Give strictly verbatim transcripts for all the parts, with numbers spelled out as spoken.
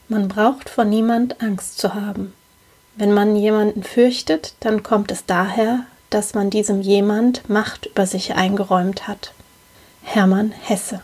Man braucht vor niemand Angst zu haben. Wenn man jemanden fürchtet, dann kommt es daher, dass man diesem jemand Macht über sich eingeräumt hat. Hermann Hesse.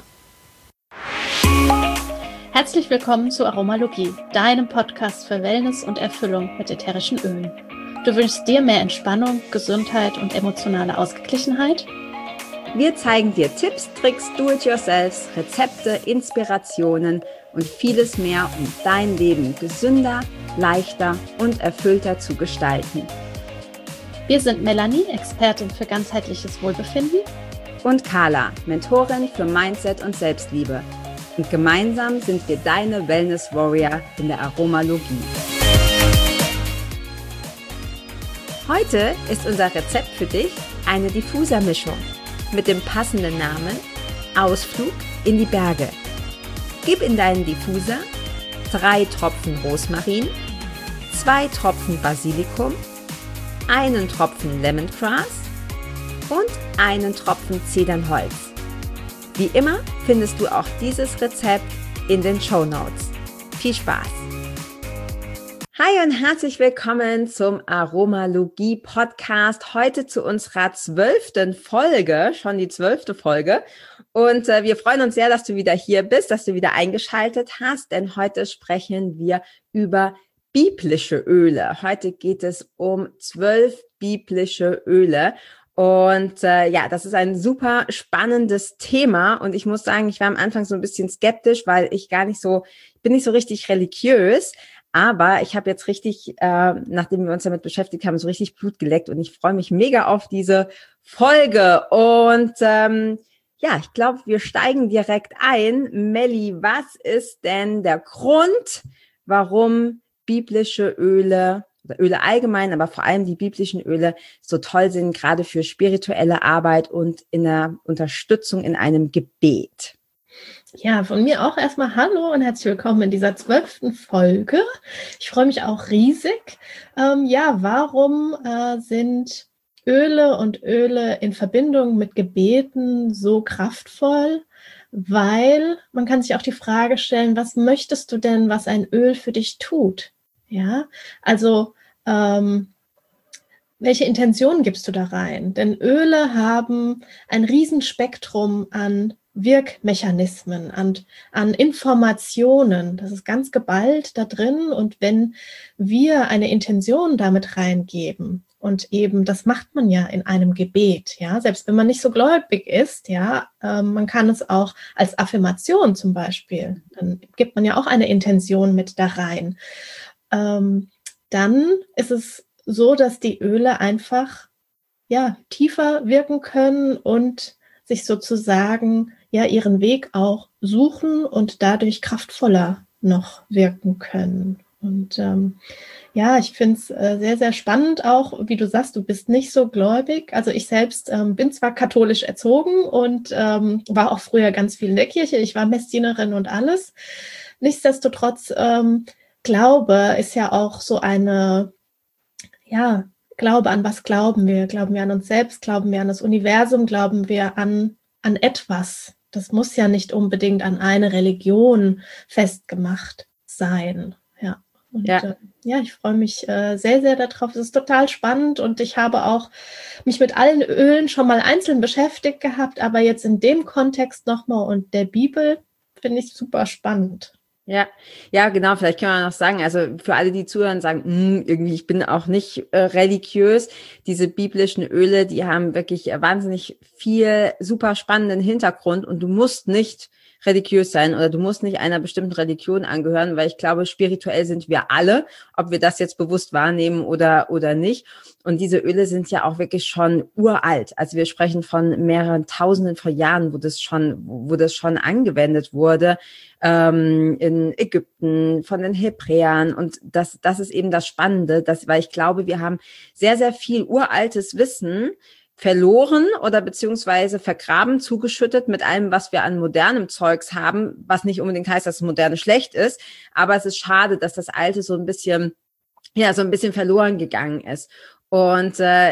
Herzlich willkommen zu Aromalogie, deinem Podcast für Wellness und Erfüllung mit ätherischen Ölen. Du wünschst dir mehr Entspannung, Gesundheit und emotionale Ausgeglichenheit? Wir zeigen dir Tipps, Tricks, Do-it-yourselfs, Rezepte, Inspirationen und vieles mehr, um dein Leben gesünder, leichter und erfüllter zu gestalten. Wir sind Melanie, Expertin für ganzheitliches Wohlbefinden, und Carla, Mentorin für Mindset und Selbstliebe. Und gemeinsam sind wir deine Wellness Warrior in der Aromalogie. Heute ist unser Rezept für dich eine Diffusermischung mit dem passenden Namen Ausflug in die Berge. Gib in deinen Diffuser drei Tropfen Rosmarin, zwei Tropfen Basilikum, einen Tropfen Lemongrass und einen Tropfen Zedernholz. Wie immer findest du auch dieses Rezept in den Shownotes. Viel Spaß! Hi und herzlich willkommen zum Aromalogie-Podcast. Heute zu unserer zwölften Folge, schon die zwölfte Folge. Und äh, wir freuen uns sehr, dass du wieder hier bist, dass du wieder eingeschaltet hast, denn heute sprechen wir über biblische Öle. Heute geht es um zwölf biblische Öle. Und äh, ja, das ist ein super spannendes Thema. Und ich muss sagen, ich war am Anfang so ein bisschen skeptisch, weil ich gar nicht so, ich bin nicht so richtig religiös. Aber ich habe jetzt richtig, äh, nachdem wir uns damit beschäftigt haben, so richtig Blut geleckt und ich freue mich mega auf diese Folge. Und ähm, ja, ich glaube, wir steigen direkt ein. Melli, was ist denn der Grund, warum biblische Öle, oder Öle allgemein, aber vor allem die biblischen Öle so toll sind, gerade für spirituelle Arbeit und in der Unterstützung in einem Gebet? Ja, von mir auch erstmal hallo und herzlich willkommen in dieser zwölften Folge. Ich freue mich auch riesig. Ähm, ja, warum äh, sind Öle und Öle in Verbindung mit Gebeten so kraftvoll? Weil man kann sich auch die Frage stellen, was möchtest du denn, was ein Öl für dich tut? Ja, also ähm, welche Intention gibst du da rein? Denn Öle haben ein Riesenspektrum an Wirkmechanismen, an, an Informationen. Das ist ganz geballt da drin. Und wenn wir eine Intention damit reingeben, und eben, das macht man ja in einem Gebet, ja, selbst wenn man nicht so gläubig ist, ja, äh, man kann es auch als Affirmation zum Beispiel, dann gibt man ja auch eine Intention mit da rein. Ähm, dann ist es so, dass die Öle einfach, ja, tiefer wirken können und sich sozusagen ja ihren Weg auch suchen und dadurch kraftvoller noch wirken können. Und ähm, ja, ich finde es äh, sehr, sehr spannend auch, wie du sagst, du bist nicht so gläubig. Also ich selbst ähm, bin zwar katholisch erzogen und ähm, war auch früher ganz viel in der Kirche. Ich war Messdienerin und alles. Nichtsdestotrotz, ähm, Glaube ist ja auch so eine, ja, Glaube, an was glauben wir? Glauben wir an uns selbst? Glauben wir an das Universum? Glauben wir an an etwas? Das muss ja nicht unbedingt an eine Religion festgemacht sein. Ja, und ja, äh, ja ich freue mich äh, sehr, sehr darauf. Es ist total spannend und ich habe auch mich mit allen Ölen schon mal einzeln beschäftigt gehabt, aber jetzt in dem Kontext nochmal und der Bibel finde ich super spannend. Ja, ja, genau. Vielleicht können wir noch sagen, also für alle, die zuhören, sagen, mh, irgendwie, ich bin auch nicht äh, religiös. Diese biblischen Öle, die haben wirklich äh, wahnsinnig viel super spannenden Hintergrund und du musst nicht religiös sein oder du musst nicht einer bestimmten Religion angehören, weil ich glaube, spirituell sind wir alle, ob wir das jetzt bewusst wahrnehmen oder oder nicht. Und diese Öle sind ja auch wirklich schon uralt. Also wir sprechen von mehreren Tausenden von Jahren, wo das schon, wo das schon angewendet wurde, ähm, in Ägypten, von den Hebräern. Und das, das ist eben das Spannende, dass, weil ich glaube, wir haben sehr, sehr viel uraltes Wissen verloren oder beziehungsweise vergraben, zugeschüttet mit allem, was wir an modernem Zeugs haben, was nicht unbedingt heißt, dass das Moderne schlecht ist, aber es ist schade, dass das Alte so ein bisschen, ja, so ein bisschen verloren gegangen ist. Und äh,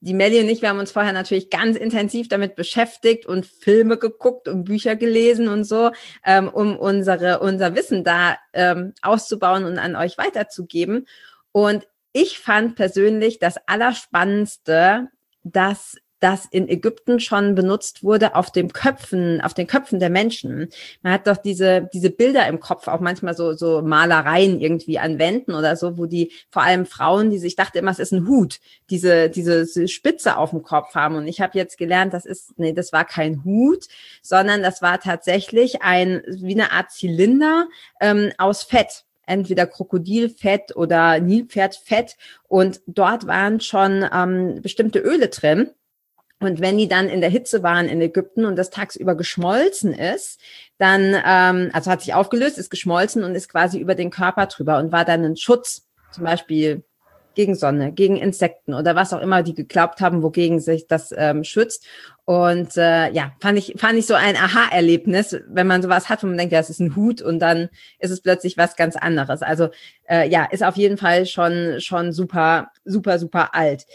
die Melli und ich, wir haben uns vorher natürlich ganz intensiv damit beschäftigt und Filme geguckt und Bücher gelesen und so, ähm, um unsere, unser Wissen da ähm, auszubauen und an euch weiterzugeben. Und ich fand persönlich das Allerspannendste, dass das in Ägypten schon benutzt wurde auf den Köpfen, auf den Köpfen der Menschen. Man hat doch diese, diese Bilder im Kopf, auch manchmal so, so Malereien irgendwie an Wänden oder so, wo die, vor allem Frauen, die sich, ich dachte immer, es ist ein Hut, diese, diese Spitze auf dem Kopf haben. Und ich habe jetzt gelernt, das ist, nee, das war kein Hut, sondern das war tatsächlich ein, wie eine Art Zylinder ähm, aus Fett. Entweder Krokodilfett oder Nilpferdfett. Und dort waren schon ähm, bestimmte Öle drin. Und wenn die dann in der Hitze waren in Ägypten und das tagsüber geschmolzen ist, dann, ähm, also hat sich aufgelöst, ist geschmolzen und ist quasi über den Körper drüber und war dann ein Schutz, zum Beispiel gegen Sonne, gegen Insekten oder was auch immer die geglaubt haben, wogegen sich das ähm, schützt. Und äh, ja, fand ich fand ich so ein Aha-Erlebnis, wenn man sowas hat, wo man denkt, ja, es ist ein Hut und dann ist es plötzlich was ganz anderes. Also äh, ja, ist auf jeden Fall schon schon super, super, super alt.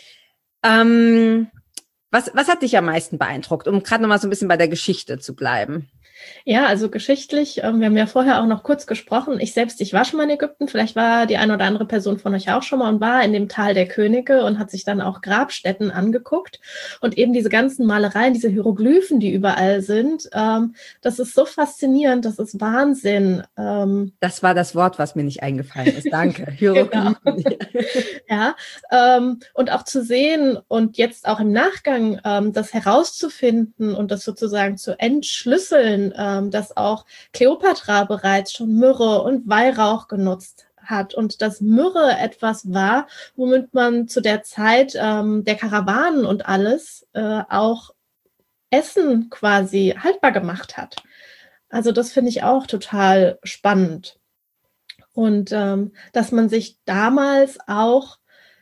Ähm, Was, was hat dich am meisten beeindruckt, um gerade nochmal so ein bisschen bei der Geschichte zu bleiben? Ja, also geschichtlich, ähm, wir haben ja vorher auch noch kurz gesprochen. Ich selbst, ich war schon mal in Ägypten. Vielleicht war die eine oder andere Person von euch auch schon mal und war in dem Tal der Könige und hat sich dann auch Grabstätten angeguckt. Und eben diese ganzen Malereien, diese Hieroglyphen, die überall sind, ähm, das ist so faszinierend, das ist Wahnsinn. Ähm, das war das Wort, was mir nicht eingefallen ist. Danke. Hieroglyphen. Genau. Ja, ähm, und auch zu sehen und jetzt auch im Nachgang ähm, das herauszufinden und das sozusagen zu entschlüsseln, ähm, dass auch Kleopatra bereits schon Myrrhe und Weihrauch genutzt hat und dass Myrrhe etwas war, womit man zu der Zeit ähm, der Karawanen und alles äh, auch Essen quasi haltbar gemacht hat. Also das finde ich auch total spannend. Und ähm, dass man sich damals auch,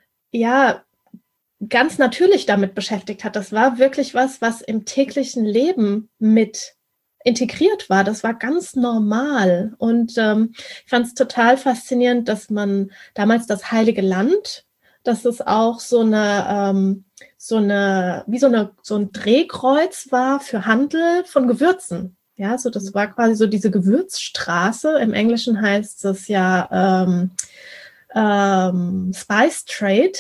ja, ganz natürlich damit beschäftigt hat. Das war wirklich was, was im täglichen Leben mit integriert war. Das war ganz normal. Und ähm, ich fand es total faszinierend, dass man damals das Heilige Land, dass es auch so eine, ähm, so eine, wie so eine, so ein Drehkreuz war für Handel von Gewürzen. Ja, so das war quasi so diese Gewürzstraße. Im Englischen heißt es ja ähm, ähm, Spice Trade.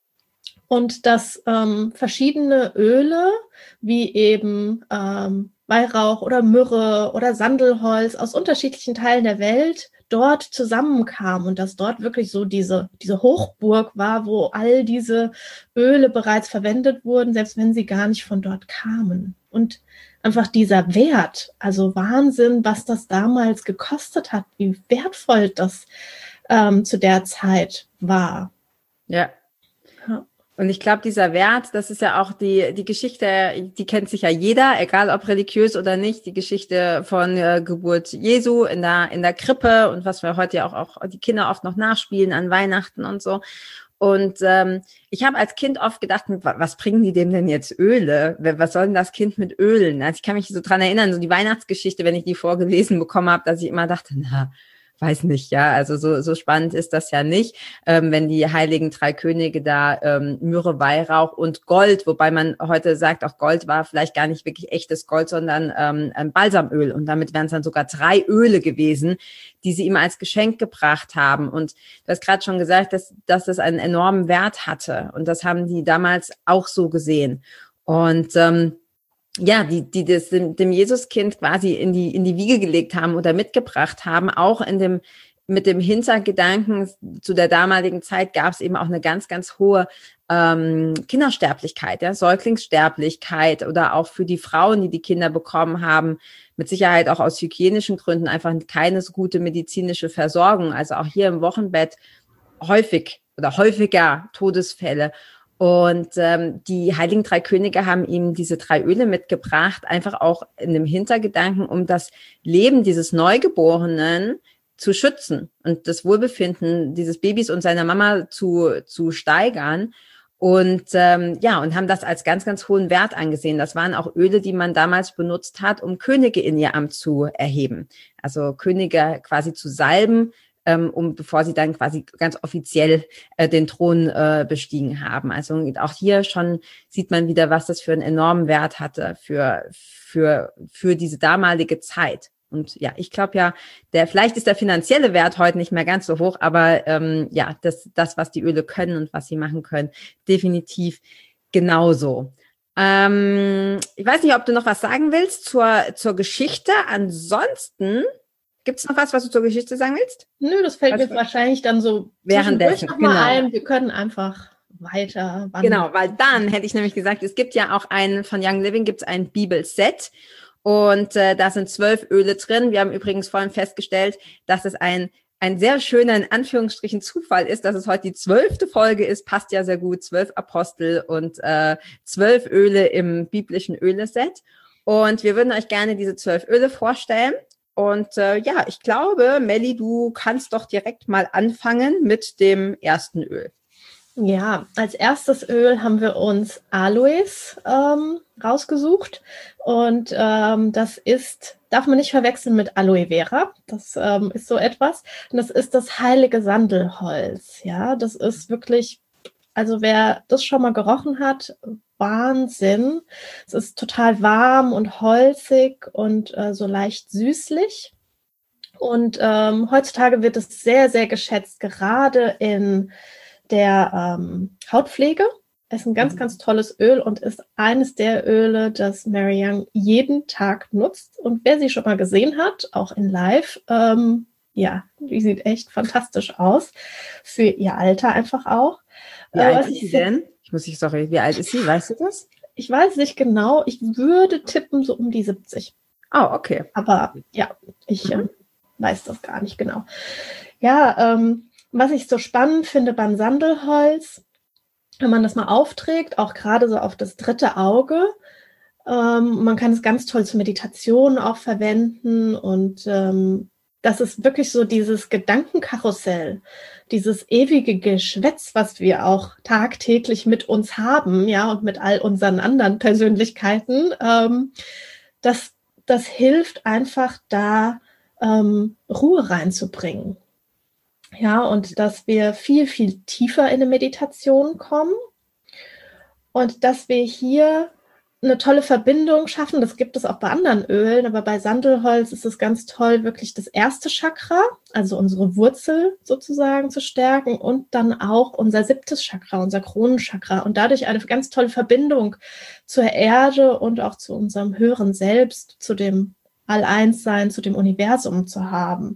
Und dass ähm, verschiedene Öle, wie eben ähm, Weihrauch oder Myrrhe oder Sandelholz aus unterschiedlichen Teilen der Welt dort zusammenkamen und dass dort wirklich so diese, diese Hochburg war, wo all diese Öle bereits verwendet wurden, selbst wenn sie gar nicht von dort kamen. Und einfach dieser Wert, also Wahnsinn, was das damals gekostet hat, wie wertvoll das ähm, zu der Zeit war. Ja. Ja. Und ich glaube, dieser Wert, das ist ja auch die die Geschichte, die kennt sich ja jeder, egal ob religiös oder nicht, die Geschichte von äh, Geburt Jesu in der in der Krippe und was wir heute ja auch auch die Kinder oft noch nachspielen an Weihnachten und so. Und ähm, ich habe als Kind oft gedacht, was bringen die dem denn jetzt Öle? Was soll denn das Kind mit Ölen? Also ich kann mich so dran erinnern, so die Weihnachtsgeschichte, wenn ich die vorgelesen bekommen habe, dass ich immer dachte, na, weiß nicht, ja, also so so spannend ist das ja nicht, ähm, wenn die heiligen drei Könige da ähm, Myrrhe, Weihrauch und Gold, wobei man heute sagt, auch Gold war vielleicht gar nicht wirklich echtes Gold, sondern ähm, ein Balsamöl und damit wären es dann sogar drei Öle gewesen, die sie ihm als Geschenk gebracht haben und du hast gerade schon gesagt, dass, dass das einen enormen Wert hatte und das haben die damals auch so gesehen und ähm, ja, die, die das dem, dem Jesuskind quasi in die, in die Wiege gelegt haben oder mitgebracht haben, auch in dem, mit dem Hintergedanken, zu der damaligen Zeit gab es eben auch eine ganz, ganz hohe ähm, Kindersterblichkeit, ja, Säuglingssterblichkeit oder auch für die Frauen, die die Kinder bekommen haben, mit Sicherheit auch aus hygienischen Gründen einfach keine so gute medizinische Versorgung, also auch hier im Wochenbett häufig oder häufiger Todesfälle. Und ähm, die Heiligen Drei Könige haben ihm diese drei Öle mitgebracht, einfach auch in dem Hintergedanken, um das Leben dieses Neugeborenen zu schützen und das Wohlbefinden dieses Babys und seiner Mama zu zu steigern. Und ähm, ja, und haben das als ganz, ganz hohen Wert angesehen. Das waren auch Öle, die man damals benutzt hat, um Könige in ihr Amt zu erheben. Also Könige quasi zu salben, ähm, um bevor sie dann quasi ganz offiziell äh, den Thron äh, bestiegen haben. Also auch hier schon sieht man wieder, was das für einen enormen Wert hatte für für für diese damalige Zeit. Und ja, ich glaube ja, der vielleicht ist der finanzielle Wert heute nicht mehr ganz so hoch, aber ähm, ja, das das, was die Öle können und was sie machen können, definitiv genauso. Ähm, ich weiß nicht, ob du noch was sagen willst zur, zur Geschichte. Ansonsten, gibt es noch was, was du zur Geschichte sagen willst? Nö, das fällt was mir wahrscheinlich dann so währenddessen noch mal genau. ein. Wir können einfach weiter wandern. Genau, weil dann hätte ich nämlich gesagt, es gibt ja auch ein, von Young Living gibt es ein Bibelset und äh, da sind zwölf Öle drin. Wir haben übrigens vorhin festgestellt, dass es ein ein sehr schöner, in Anführungsstrichen, Zufall ist, dass es heute die zwölfte Folge ist, passt ja sehr gut, zwölf Apostel und äh, zwölf Öle im biblischen Öleset. Und wir würden euch gerne diese zwölf Öle vorstellen. Und äh, ja, ich glaube, Melli, du kannst doch direkt mal anfangen mit dem ersten Öl. Ja, als erstes Öl haben wir uns Aloes ähm, rausgesucht und ähm, das ist, darf man nicht verwechseln mit Aloe Vera, das ähm, ist so etwas und das ist das heilige Sandelholz, ja, das ist wirklich, also wer das schon mal gerochen hat, Wahnsinn, es ist total warm und holzig und äh, so leicht süßlich und ähm, heutzutage wird es sehr, sehr geschätzt, gerade in der ähm, Hautpflege. Ist ein ganz, ganz tolles Öl und ist eines der Öle, das Mary Young jeden Tag nutzt. Und wer sie schon mal gesehen hat, auch in live, ähm, ja, die sieht echt fantastisch aus. Für ihr Alter einfach auch. Wie äh, alt ist sie denn? Ich muss nicht, sorry, wie alt ist sie? Weißt du das? Ich weiß nicht genau. Ich würde tippen so um die siebzig. Oh, okay. Aber ja, ich mhm. äh, weiß das gar nicht genau. Ja, ähm, was ich so spannend finde beim Sandelholz, wenn man das mal aufträgt, auch gerade so auf das dritte Auge, ähm, man kann es ganz toll zur Meditation auch verwenden und ähm, das ist wirklich so dieses Gedankenkarussell, dieses ewige Geschwätz, was wir auch tagtäglich mit uns haben, ja, und mit all unseren anderen Persönlichkeiten, ähm, das, das hilft einfach da, ähm, Ruhe reinzubringen. Ja, und dass wir viel, viel tiefer in eine Meditation kommen und dass wir hier eine tolle Verbindung schaffen. Das gibt es auch bei anderen Ölen, aber bei Sandelholz ist es ganz toll, wirklich das erste Chakra, also unsere Wurzel sozusagen zu stärken und dann auch unser siebtes Chakra, unser Kronenchakra und dadurch eine ganz tolle Verbindung zur Erde und auch zu unserem höheren Selbst, zu dem All-Eins-Sein, zu dem Universum zu haben.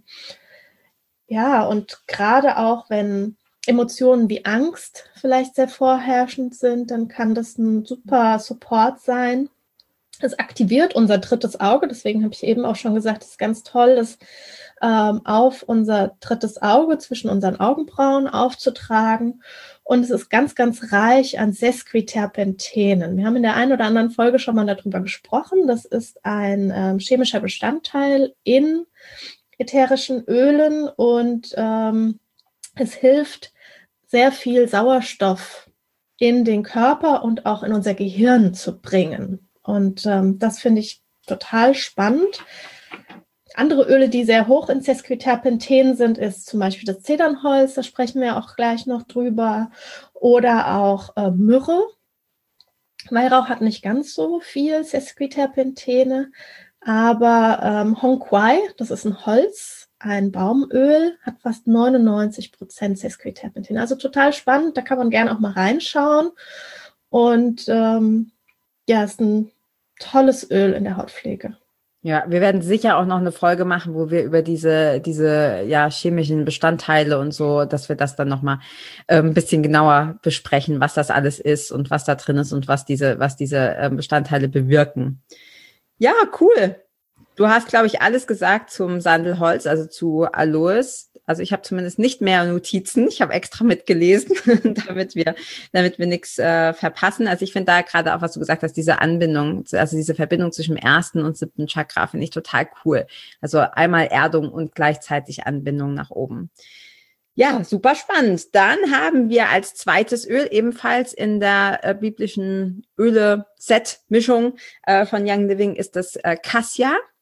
Ja, und gerade auch, wenn Emotionen wie Angst vielleicht sehr vorherrschend sind, dann kann das ein super Support sein. Es aktiviert unser drittes Auge, deswegen habe ich eben auch schon gesagt, es ist ganz toll, das ähm, auf unser drittes Auge zwischen unseren Augenbrauen aufzutragen. Und es ist ganz, ganz reich an Sesquiterpentenen. Wir haben in der einen oder anderen Folge schon mal darüber gesprochen. Das ist ein ähm, chemischer Bestandteil in ätherischen Ölen und ähm, es hilft, sehr viel Sauerstoff in den Körper und auch in unser Gehirn zu bringen. Und ähm, das finde ich total spannend. Andere Öle, die sehr hoch in Sesquiterpenten sind, ist zum Beispiel das Zedernholz, da sprechen wir auch gleich noch drüber, oder auch äh, Myrrhe. Weihrauch hat nicht ganz so viel Sesquiterpentene, aber ähm, Hong Quai, das ist ein Holz, ein Baumöl, hat fast neunundneunzig Prozent Sesquiterpentene. Also total spannend, da kann man gerne auch mal reinschauen. Und ähm, ja, ist ein tolles Öl in der Hautpflege. Ja, wir werden sicher auch noch eine Folge machen, wo wir über diese diese ja chemischen Bestandteile und so, dass wir das dann nochmal äh, ein bisschen genauer besprechen, was das alles ist und was da drin ist und was diese was diese äh, Bestandteile bewirken. Ja, cool. Du hast, glaube ich, alles gesagt zum Sandelholz, also zu Aloes. Also ich habe zumindest nicht mehr Notizen. Ich habe extra mitgelesen, damit wir, damit wir nichts äh, verpassen. Also ich finde da gerade auch, was du gesagt hast, diese Anbindung, also diese Verbindung zwischen dem ersten und siebten Chakra, finde ich total cool. Also einmal Erdung und gleichzeitig Anbindung nach oben. Ja, super spannend. Dann haben wir als zweites Öl ebenfalls in der äh, biblischen Öle-Set-Mischung äh, von Young Living ist das äh, Cassia.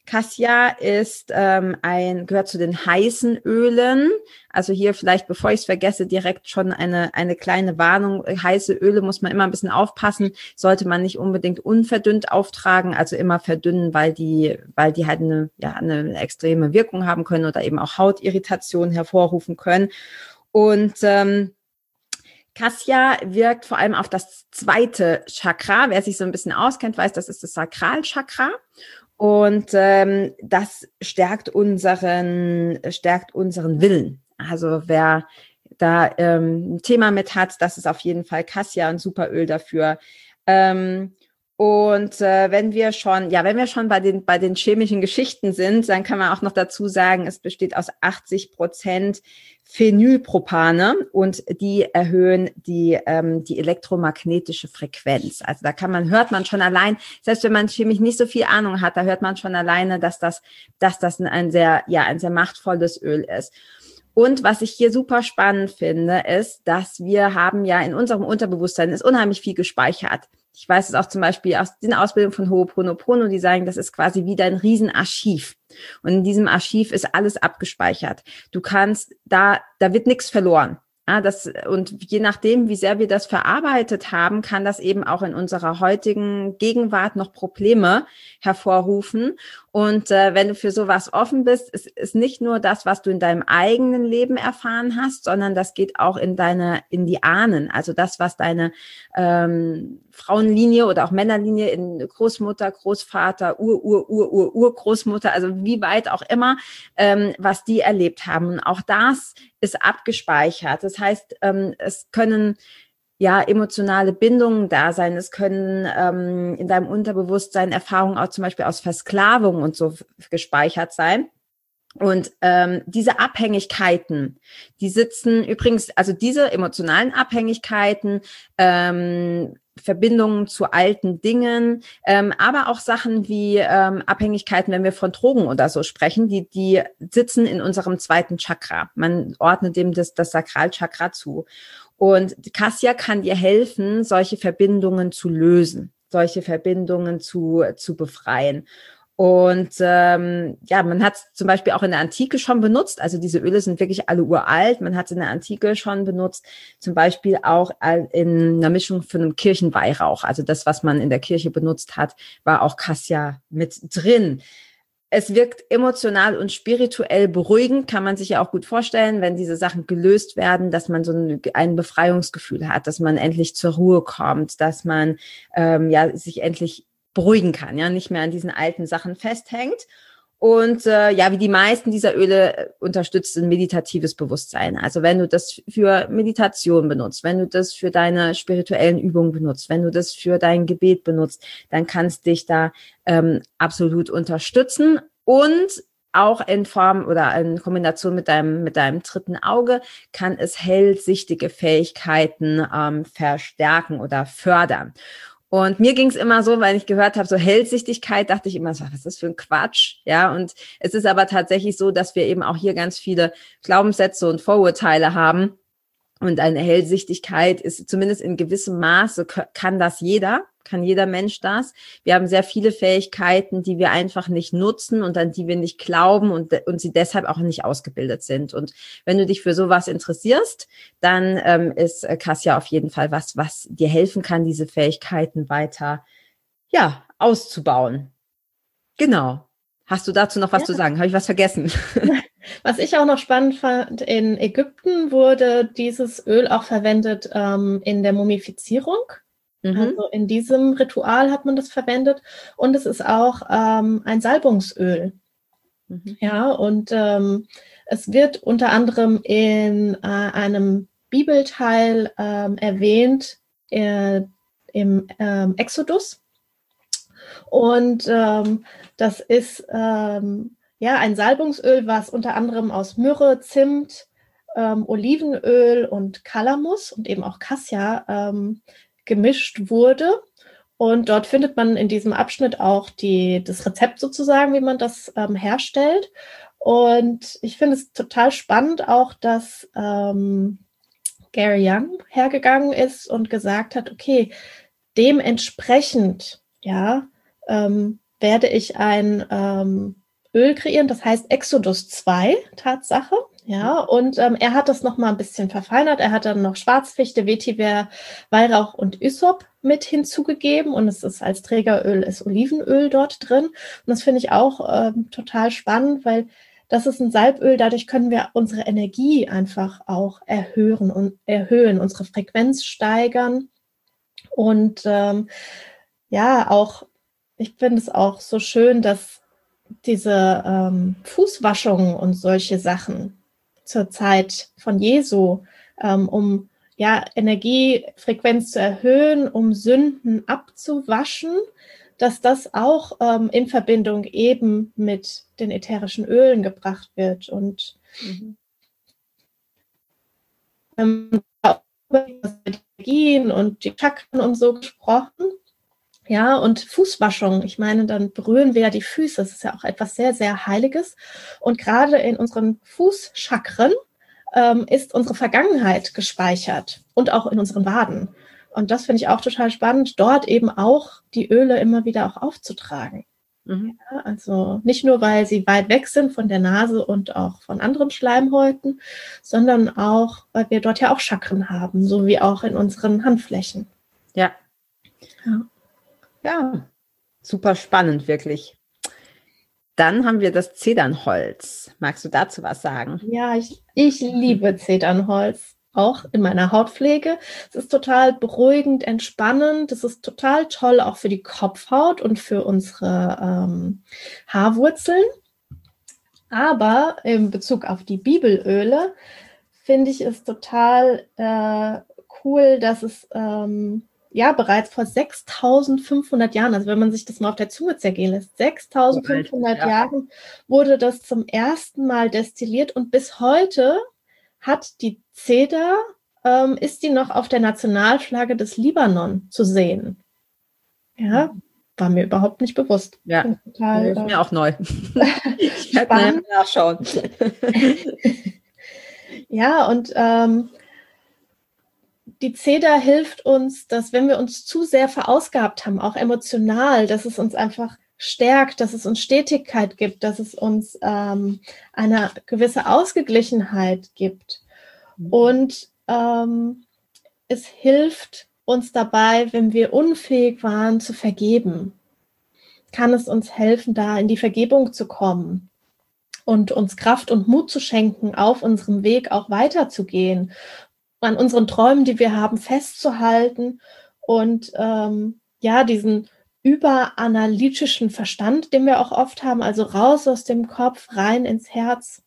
Cassia ist ähm, ein, gehört zu den heißen Ölen. Also hier vielleicht, bevor ich es vergesse, direkt schon eine, eine kleine Warnung. Heiße Öle muss man immer ein bisschen aufpassen, sollte man nicht unbedingt unverdünnt auftragen, also immer verdünnen, weil die, weil die halt eine, ja, eine extreme Wirkung haben können oder eben auch Hautirritationen hervorrufen können. Und ähm, Cassia wirkt vor allem auf das zweite Chakra. Wer sich so ein bisschen auskennt, weiß, das ist das Sakralchakra. Und ähm, das stärkt unseren, stärkt unseren Willen. Also wer da ähm, ein Thema mit hat, das ist auf jeden Fall Cassia, ein super Öl dafür. Ähm, und äh, wenn wir schon, ja, wenn wir schon bei den bei den chemischen Geschichten sind, dann kann man auch noch dazu sagen, es besteht aus achtzig Prozent Phenylpropane und die erhöhen die ähm, die elektromagnetische Frequenz. Also da kann man hört man schon allein, selbst wenn man chemisch nicht so viel Ahnung hat, da hört man schon alleine, dass das dass das ein sehr ja ein sehr machtvolles Öl ist. Und was ich hier super spannend finde, ist, dass wir haben ja in unserem Unterbewusstsein ist unheimlich viel gespeichert. Ich weiß es auch zum Beispiel aus den Ausbildungen von Ho'oponopono, die sagen, das ist quasi wie dein Riesenarchiv. Und in diesem Archiv ist alles abgespeichert. Du kannst, da, da wird nichts verloren. Ja, das, und je nachdem, wie sehr wir das verarbeitet haben, kann das eben auch in unserer heutigen Gegenwart noch Probleme hervorrufen. Und äh, wenn du für sowas offen bist, ist, ist nicht nur das, was du in deinem eigenen Leben erfahren hast, sondern das geht auch in deine, in die Ahnen. Also das, was deine ähm, Frauenlinie oder auch Männerlinie in Großmutter, Großvater, Ur, Ur, Ur, Ur, Urgroßmutter, also wie weit auch immer, ähm, was die erlebt haben. Und auch das ist abgespeichert. Das heißt, ähm, es können ja emotionale Bindungen da sein. Es können ähm, in deinem Unterbewusstsein Erfahrungen auch zum Beispiel aus Versklavung und so gespeichert sein. Und ähm, diese Abhängigkeiten, die sitzen übrigens, also diese emotionalen Abhängigkeiten, ähm, Verbindungen zu alten Dingen, ähm, aber auch Sachen wie ähm, Abhängigkeiten, wenn wir von Drogen oder so sprechen, die die sitzen in unserem zweiten Chakra. Man ordnet dem das, das Sakralchakra zu. Und Cassia kann dir helfen, solche Verbindungen zu lösen, solche Verbindungen zu zu befreien. Und ähm, ja, man hat es zum Beispiel auch in der Antike schon benutzt. Also diese Öle sind wirklich alle uralt. Man hat es in der Antike schon benutzt, zum Beispiel auch in einer Mischung für einen Kirchenweihrauch. Also das, was man in der Kirche benutzt hat, war auch Cassia mit drin. Es wirkt emotional und spirituell beruhigend, kann man sich ja auch gut vorstellen, wenn diese Sachen gelöst werden, dass man so ein, ein Befreiungsgefühl hat, dass man endlich zur Ruhe kommt, dass man ähm, ja sich endlich beruhigen kann, ja, nicht mehr an diesen alten Sachen festhängt. Und äh, ja, wie die meisten dieser Öle äh, unterstützt ein meditatives Bewusstsein. Also wenn du das für Meditation benutzt, wenn du das für deine spirituellen Übungen benutzt, wenn du das für dein Gebet benutzt, dann kannst dich da ähm, absolut unterstützen. Und auch in Form oder in Kombination mit deinem mit deinem dritten Auge kann es hellsichtige Fähigkeiten ähm, verstärken oder fördern. Und mir ging es immer so, weil ich gehört habe, so Hellsichtigkeit, dachte ich immer so, was ist das für ein Quatsch? Ja, und es ist aber tatsächlich so, dass wir eben auch hier ganz viele Glaubenssätze und Vorurteile haben. Und eine Hellsichtigkeit ist zumindest in gewissem Maße, kann das jeder, kann jeder Mensch das. Wir haben sehr viele Fähigkeiten, die wir einfach nicht nutzen und an die wir nicht glauben und, und sie deshalb auch nicht ausgebildet sind. Und wenn du dich für sowas interessierst, dann ähm, ist Cassia auf jeden Fall was, was dir helfen kann, diese Fähigkeiten weiter, ja, auszubauen. Genau. Hast du dazu noch was ja. zu sagen? Habe ich was vergessen? Was ich auch noch spannend fand, in Ägypten wurde dieses Öl auch verwendet ähm, in der Mumifizierung. Mhm. Also in diesem Ritual hat man das verwendet. Und es ist auch ähm, ein Salbungsöl. Mhm. Ja, und ähm, es wird unter anderem in äh, einem Bibelteil ähm, erwähnt, äh, im ähm, Exodus. Und ähm, das ist ähm, ja ein Salbungsöl, was unter anderem aus Myrrhe, Zimt, ähm, Olivenöl und Kalamus und eben auch Cassia ähm, gemischt wurde. Und dort findet man in diesem Abschnitt auch die, das Rezept sozusagen, wie man das ähm, herstellt. Und ich finde es total spannend auch, dass ähm, Gary Young hergegangen ist und gesagt hat, okay, dementsprechend, ja, ähm, werde ich ein ähm, Öl kreieren, das heißt Exodus zwei, Tatsache. Ja, und ähm, er hat das nochmal ein bisschen verfeinert. Er hat dann noch Schwarzfichte, Vetiver, Weihrauch und Ysop mit hinzugegeben. Und es ist als Trägeröl ist Olivenöl dort drin. Und das finde ich auch ähm, total spannend, weil das ist ein Salböl. Dadurch können wir unsere Energie einfach auch erhöhen und erhöhen, unsere Frequenz steigern. Und ähm, ja, auch, ich finde es auch so schön, dass diese ähm, Fußwaschungen und solche Sachen zur Zeit von Jesu, ähm, um ja, Energiefrequenz zu erhöhen, um Sünden abzuwaschen, dass das auch ähm, in Verbindung eben mit den ätherischen Ölen gebracht wird. Und mhm. ähm, über die Energien und die Chakren und so gesprochen. Ja, und Fußwaschung, ich meine, dann berühren wir ja die Füße. Das ist ja auch etwas sehr, sehr Heiliges. Und gerade in unseren Fußchakren ähm, ist unsere Vergangenheit gespeichert und auch in unseren Waden. Und das finde ich auch total spannend, dort eben auch die Öle immer wieder auch aufzutragen. Mhm. Ja, also nicht nur, weil sie weit weg sind von der Nase und auch von anderen Schleimhäuten, sondern auch, weil wir dort ja auch Chakren haben, so wie auch in unseren Handflächen. Ja. Ja. Ja, super spannend, wirklich. Dann haben wir das Zedernholz. Magst du dazu was sagen? Ja, ich, ich liebe Zedernholz, auch in meiner Hautpflege. Es ist total beruhigend, entspannend. Es ist total toll auch für die Kopfhaut und für unsere ähm, Haarwurzeln. Aber in Bezug auf die Bibelöle finde ich es total äh, cool, dass es ähm, ja bereits vor sechstausendfünfhundert Jahren, also wenn man sich das mal auf der Zunge zergehen lässt, sechstausendfünfhundert ja. Jahren wurde das zum ersten Mal destilliert und bis heute hat die Zeder, ähm, ist die noch auf der Nationalflagge des Libanon zu sehen. Ja, war mir überhaupt nicht bewusst. Ja, total, ist äh, mir auch neu. Ich werde mal nachschauen. Ja, und ähm, die Zeder hilft uns, dass wenn wir uns zu sehr verausgabt haben, auch emotional, dass es uns einfach stärkt, dass es uns Stetigkeit gibt, dass es uns ähm, eine gewisse Ausgeglichenheit gibt. Mhm. Und ähm, es hilft uns dabei, wenn wir unfähig waren zu vergeben, kann es uns helfen, da in die Vergebung zu kommen und uns Kraft und Mut zu schenken, auf unserem Weg auch weiterzugehen, an unseren Träumen, die wir haben, festzuhalten und ähm, ja, diesen überanalytischen Verstand, den wir auch oft haben, also raus aus dem Kopf, rein ins Herz,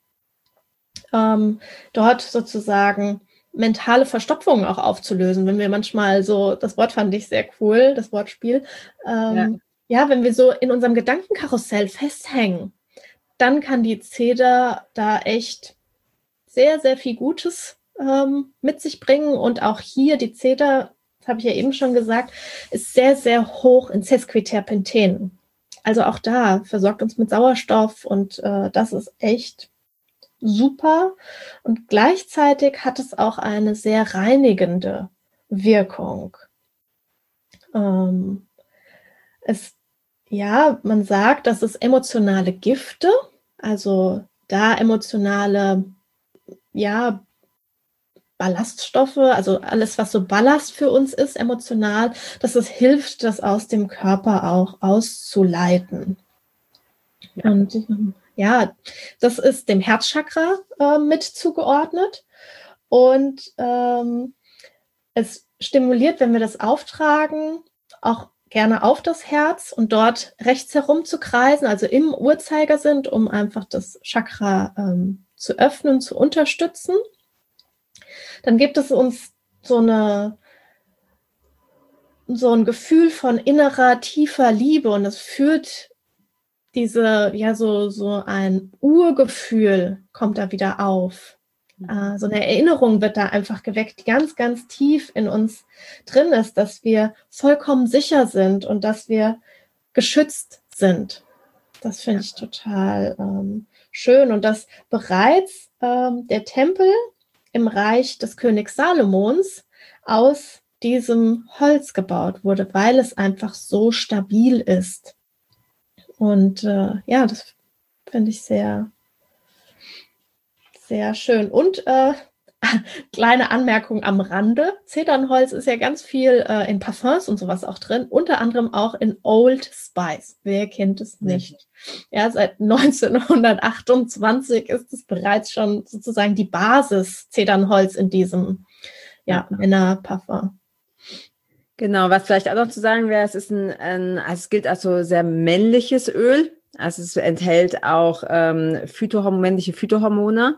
ähm, dort sozusagen mentale Verstopfungen auch aufzulösen, wenn wir manchmal so, das Wort fand ich sehr cool, das Wortspiel, ähm, ja. ja, wenn wir so in unserem Gedankenkarussell festhängen, dann kann die Zeder da echt sehr, sehr viel Gutes ähm, mit sich bringen. Und auch hier die Zeder, das habe ich ja eben schon gesagt, ist sehr, sehr hoch in Sesquiterpenten. Also auch da versorgt uns mit Sauerstoff und äh, das ist echt super. Und gleichzeitig hat es auch eine sehr reinigende Wirkung. Ähm, es, ja, man sagt, dass es emotionale Gifte, also da emotionale, ja, Ballaststoffe, also alles, was so Ballast für uns ist, emotional, dass es hilft, das aus dem Körper auch auszuleiten. Ja. Und ja, das ist dem Herzchakra äh, mit zugeordnet und ähm, es stimuliert, wenn wir das auftragen, auch gerne auf das Herz und dort rechts herum zu kreisen, also im Uhrzeigersinn, um einfach das Chakra ähm, zu öffnen, zu unterstützen. Dann gibt es uns so eine so ein Gefühl von innerer, tiefer Liebe und es führt diese, ja, so, so ein Urgefühl kommt da wieder auf. Mhm. So eine Erinnerung wird da einfach geweckt, die ganz, ganz tief in uns drin ist, dass wir vollkommen sicher sind und dass wir geschützt sind. Das finde ich total ähm, schön und dass bereits ähm, der Tempel im Reich des Königs Salomons aus diesem Holz gebaut wurde, weil es einfach so stabil ist. Und äh, ja, das finde ich sehr, sehr schön. Und äh, kleine Anmerkung am Rande. Zedernholz ist ja ganz viel äh, in Parfums und sowas auch drin, unter anderem auch in Old Spice. Wer kennt es nicht? Ja, seit neunzehnhundertachtundzwanzig ist es bereits schon sozusagen die Basis Zedernholz in diesem ja, ja. Männerparfum. Genau, was vielleicht auch noch zu sagen wäre, es ist ein, ein also es gilt als so sehr männliches Öl. Also es enthält auch ähm, Phytohormone, männliche Phytohormone.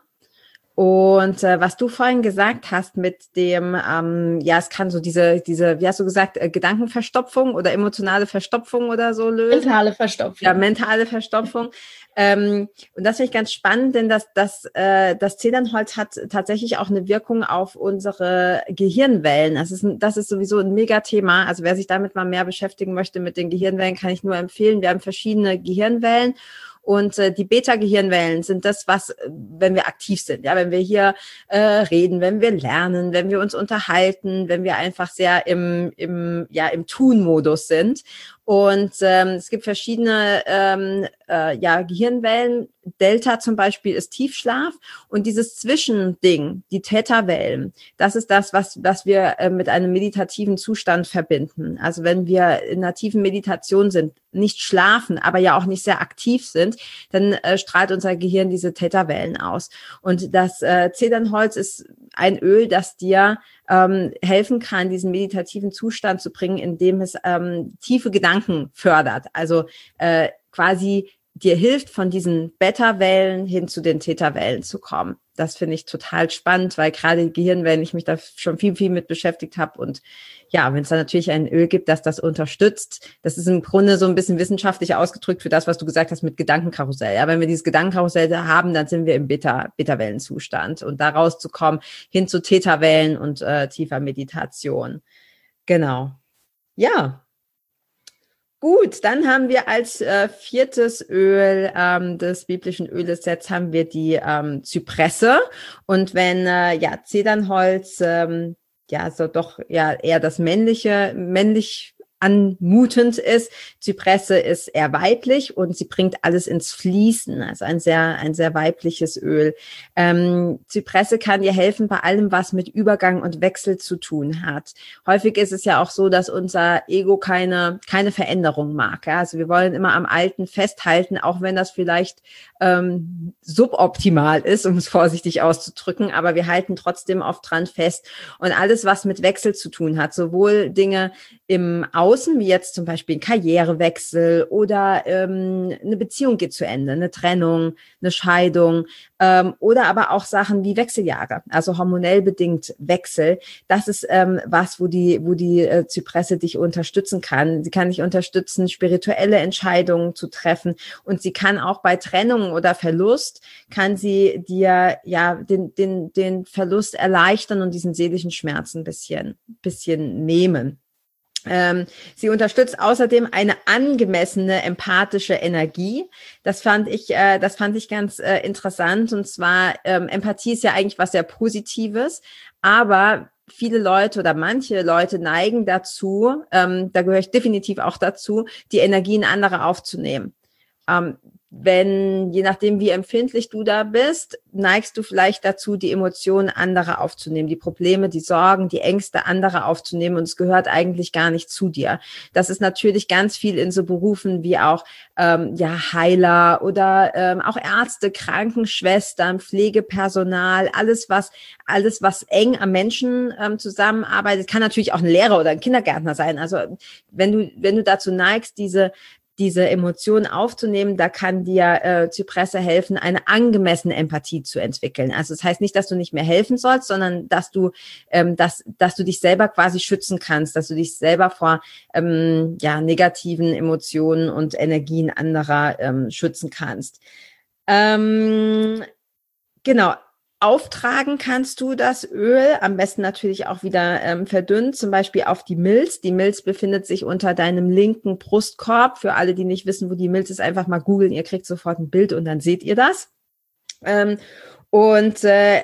Und äh, was du vorhin gesagt hast mit dem, ähm, ja, es kann so diese, diese, wie hast du gesagt, äh, Gedankenverstopfung oder emotionale Verstopfung oder so lösen. Mentale Verstopfung. Ja, mentale Verstopfung. ähm, und das finde ich ganz spannend, denn das, das, äh, das Zedernholz hat tatsächlich auch eine Wirkung auf unsere Gehirnwellen. Das ist, ein, das ist sowieso ein Megathema. Also wer sich damit mal mehr beschäftigen möchte mit den Gehirnwellen, kann ich nur empfehlen. Wir haben verschiedene Gehirnwellen. Und äh, die Beta-Gehirnwellen sind das, was, wenn wir aktiv sind, ja, wenn wir hier äh, reden, wenn wir lernen, wenn wir uns unterhalten, wenn wir einfach sehr im, im, ja, im Tun-Modus sind. Und ähm, es gibt verschiedene ähm, äh, ja, Gehirnwellen. Delta zum Beispiel ist Tiefschlaf und dieses Zwischending, die Theta-Wellen, das ist das, was, was wir äh, mit einem meditativen Zustand verbinden. Also wenn wir in einer tiefen Meditation sind, nicht schlafen, aber ja auch nicht sehr aktiv sind, dann äh, strahlt unser Gehirn diese Theta-Wellen aus. Und das äh, Zedernholz ist ein Öl, das dir ähm, helfen kann, diesen meditativen Zustand zu bringen, indem es ähm, tiefe Gedanken fördert. Also äh, quasi dir hilft, von diesen Beta-Wellen hin zu den Theta-Wellen zu kommen. Das finde ich total spannend, weil gerade die Gehirnwellen, ich mich da schon viel, viel mit beschäftigt habe. Und ja, wenn es da natürlich ein Öl gibt, das das unterstützt, das ist im Grunde so ein bisschen wissenschaftlich ausgedrückt für das, was du gesagt hast mit Gedankenkarussell. Ja, wenn wir dieses Gedankenkarussell haben, dann sind wir im Beta, Beta-Wellenzustand. Und da rauszukommen hin zu Theta-Wellen und äh, tiefer Meditation. Genau. Ja. Gut, dann haben wir als äh, viertes Öl ähm, des biblischen Ölessets haben wir die ähm, Zypresse. Und wenn äh, ja Zedernholz ähm, ja so doch ja eher das männliche männlich anmutend ist, Zypresse ist eher weiblich und sie bringt alles ins Fließen, also ein sehr ein sehr weibliches Öl. Ähm, Zypresse kann dir helfen bei allem, was mit Übergang und Wechsel zu tun hat. Häufig ist es ja auch so, dass unser Ego keine keine Veränderung mag. Ja? Also wir wollen immer am Alten festhalten, auch wenn das vielleicht ähm, suboptimal ist, um es vorsichtig auszudrücken, aber wir halten trotzdem oft dran fest. Und alles, was mit Wechsel zu tun hat, sowohl Dinge im Außen, wie jetzt zum Beispiel ein Karrierewechsel oder ähm, eine Beziehung geht zu Ende, eine Trennung, eine Scheidung ähm, oder aber auch Sachen wie Wechseljahre, also hormonell bedingt Wechsel. Das ist ähm, was, wo die, wo die äh, Zypresse dich unterstützen kann. Sie kann dich unterstützen, spirituelle Entscheidungen zu treffen und sie kann auch bei Trennung oder Verlust, kann sie dir ja den, den, den Verlust erleichtern und diesen seelischen Schmerz ein bisschen, bisschen nehmen. Ähm, sie unterstützt außerdem eine angemessene empathische Energie. Das fand ich, äh, das fand ich ganz äh, interessant. Und zwar, ähm, Empathie ist ja eigentlich was sehr Positives, aber viele Leute oder manche Leute neigen dazu, ähm, da gehöre ich definitiv auch dazu, die Energien anderer aufzunehmen. Ähm, wenn, je nachdem, wie empfindlich du da bist, neigst du vielleicht dazu, die Emotionen anderer aufzunehmen, die Probleme, die Sorgen, die Ängste anderer aufzunehmen und es gehört eigentlich gar nicht zu dir. Das ist natürlich ganz viel in so Berufen wie auch ähm, ja Heiler oder ähm, auch Ärzte, Krankenschwestern, Pflegepersonal, alles was alles was eng am Menschen ähm, zusammenarbeitet, kann natürlich auch ein Lehrer oder ein Kindergärtner sein. Also wenn du wenn du dazu neigst, diese diese Emotionen aufzunehmen, da kann dir äh, Zypresse helfen, eine angemessene Empathie zu entwickeln. Also das heißt nicht, dass du nicht mehr helfen sollst, sondern dass du, ähm, dass, dass du dich selber quasi schützen kannst, dass du dich selber vor ähm, ja, negativen Emotionen und Energien anderer ähm, schützen kannst. Ähm, genau. Auftragen kannst du das Öl, am besten natürlich auch wieder ähm, verdünnt, zum Beispiel auf die Milz. Die Milz befindet sich unter deinem linken Brustkorb. Für alle, die nicht wissen, wo die Milz ist, einfach mal googeln. Ihr kriegt sofort ein Bild und dann seht ihr das. Ähm, und äh,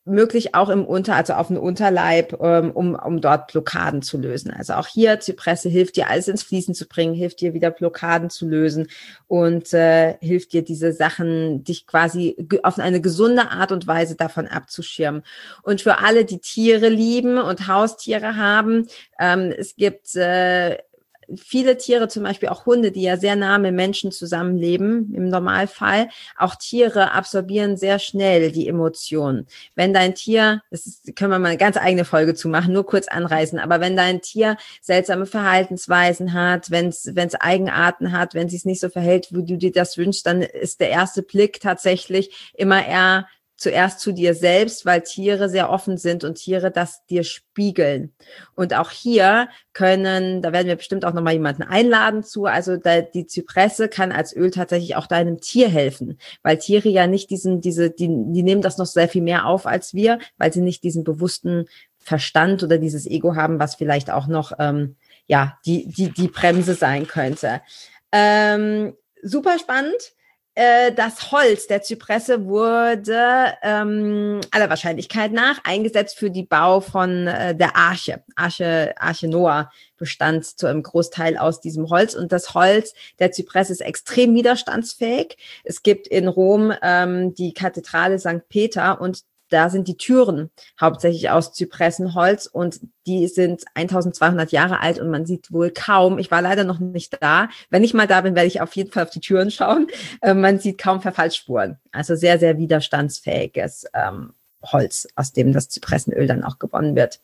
möglich auch im Unter, also auf den Unterleib, um, um dort Blockaden zu lösen. Also auch hier, Zypresse hilft dir, alles ins Fließen zu bringen, hilft dir wieder Blockaden zu lösen und äh, hilft dir, diese Sachen, dich quasi auf eine gesunde Art und Weise davon abzuschirmen. Und für alle, die Tiere lieben und Haustiere haben, ähm, es gibt äh, viele Tiere, zum Beispiel auch Hunde, die ja sehr nah mit Menschen zusammenleben, im Normalfall. Auch Tiere absorbieren sehr schnell die Emotionen. Wenn dein Tier, das ist, können wir mal eine ganz eigene Folge zu machen, nur kurz anreißen, aber wenn dein Tier seltsame Verhaltensweisen hat, wenn es wenn es Eigenarten hat, wenn es sich nicht so verhält, wie du dir das wünschst, dann ist der erste Blick tatsächlich immer eher zuerst zu dir selbst, weil Tiere sehr offen sind und Tiere das dir spiegeln. Und auch hier können, da werden wir bestimmt auch nochmal jemanden einladen zu, also da, die Zypresse kann als Öl tatsächlich auch deinem Tier helfen, weil Tiere ja nicht diesen, diese, die, die nehmen das noch sehr viel mehr auf als wir, weil sie nicht diesen bewussten Verstand oder dieses Ego haben, was vielleicht auch noch, ähm, ja, die, die, die Bremse sein könnte. Ähm, super spannend. Das Holz der Zypresse wurde ähm, aller Wahrscheinlichkeit nach eingesetzt für die Bau von äh, der Arche. Arche, Arche Noah bestand zu einem Großteil aus diesem Holz. Und das Holz der Zypresse ist extrem widerstandsfähig. Es gibt in Rom ähm, die Kathedrale Sankt Peter und da sind die Türen hauptsächlich aus Zypressenholz und die sind eintausendzweihundert Jahre alt und man sieht wohl kaum, ich war leider noch nicht da, wenn ich mal da bin, werde ich auf jeden Fall auf die Türen schauen, äh, man sieht kaum Verfallsspuren. Also sehr, sehr widerstandsfähiges ähm, Holz, aus dem das Zypressenöl dann auch gewonnen wird.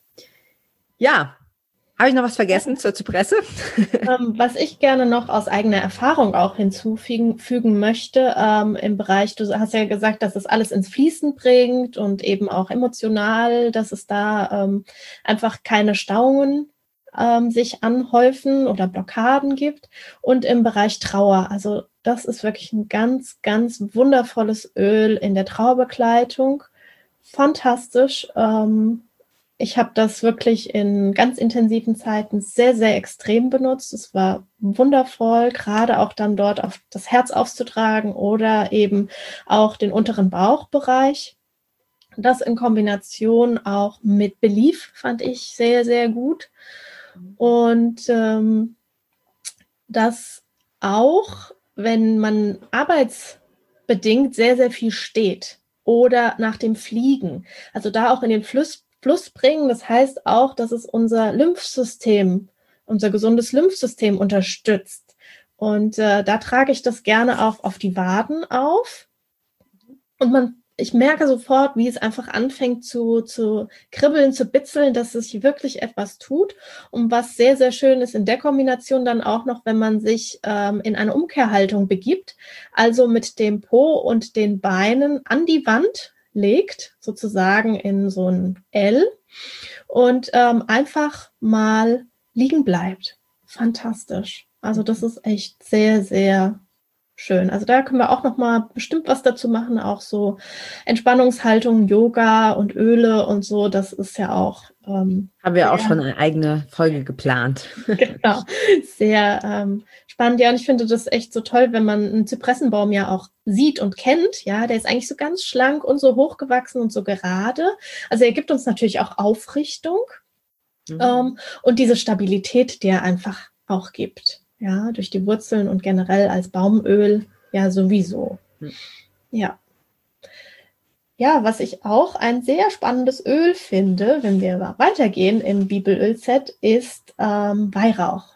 Ja, habe ich noch was vergessen zur Zypresse? Ähm, was ich gerne noch aus eigener Erfahrung auch hinzufügen fügen möchte, ähm, im Bereich, du hast ja gesagt, dass es alles ins Fließen bringt und eben auch emotional, dass es da ähm, einfach keine Stauungen ähm, sich anhäufen oder Blockaden gibt. Und im Bereich Trauer, also das ist wirklich ein ganz, ganz wundervolles Öl in der Trauerbegleitung. Fantastisch. Ähm, Ich habe das wirklich in ganz intensiven Zeiten sehr, sehr extrem benutzt. Es war wundervoll, gerade auch dann dort auf das Herz aufzutragen oder eben auch den unteren Bauchbereich. Das in Kombination auch mit Belief fand ich sehr, sehr gut. Und ähm, das auch, wenn man arbeitsbedingt sehr, sehr viel steht oder nach dem Fliegen, also da auch in den Fluss Fluss bringen. Das heißt auch, dass es unser Lymphsystem, unser gesundes Lymphsystem unterstützt. Und äh, da trage ich das gerne auch auf die Waden auf. Und man, ich merke sofort, wie es einfach anfängt zu, zu kribbeln, zu bitzeln, dass es wirklich etwas tut. Und was sehr, sehr schön ist in der Kombination dann auch noch, wenn man sich ähm, in eine Umkehrhaltung begibt, also mit dem Po und den Beinen an die Wand legt, sozusagen in so ein L und ähm, einfach mal liegen bleibt. Fantastisch. Also das ist echt sehr, sehr schön. Also da können wir auch noch mal bestimmt was dazu machen, auch so Entspannungshaltung, Yoga und Öle und so, das ist ja auch ähm, haben wir auch schon eine eigene Folge geplant. Genau, sehr ähm, spannend. Ja, und ich finde das echt so toll, wenn man einen Zypressenbaum ja auch sieht und kennt. Ja, der ist eigentlich so ganz schlank und so hochgewachsen und so gerade. Also er gibt uns natürlich auch Aufrichtung mhm. ähm, und diese Stabilität, die er einfach auch gibt. Ja, durch die Wurzeln und generell als Baumöl ja sowieso. Mhm. Ja. Ja, was ich auch ein sehr spannendes Öl finde, wenn wir weitergehen im Bibelöl-Set, ist ähm, Weihrauch.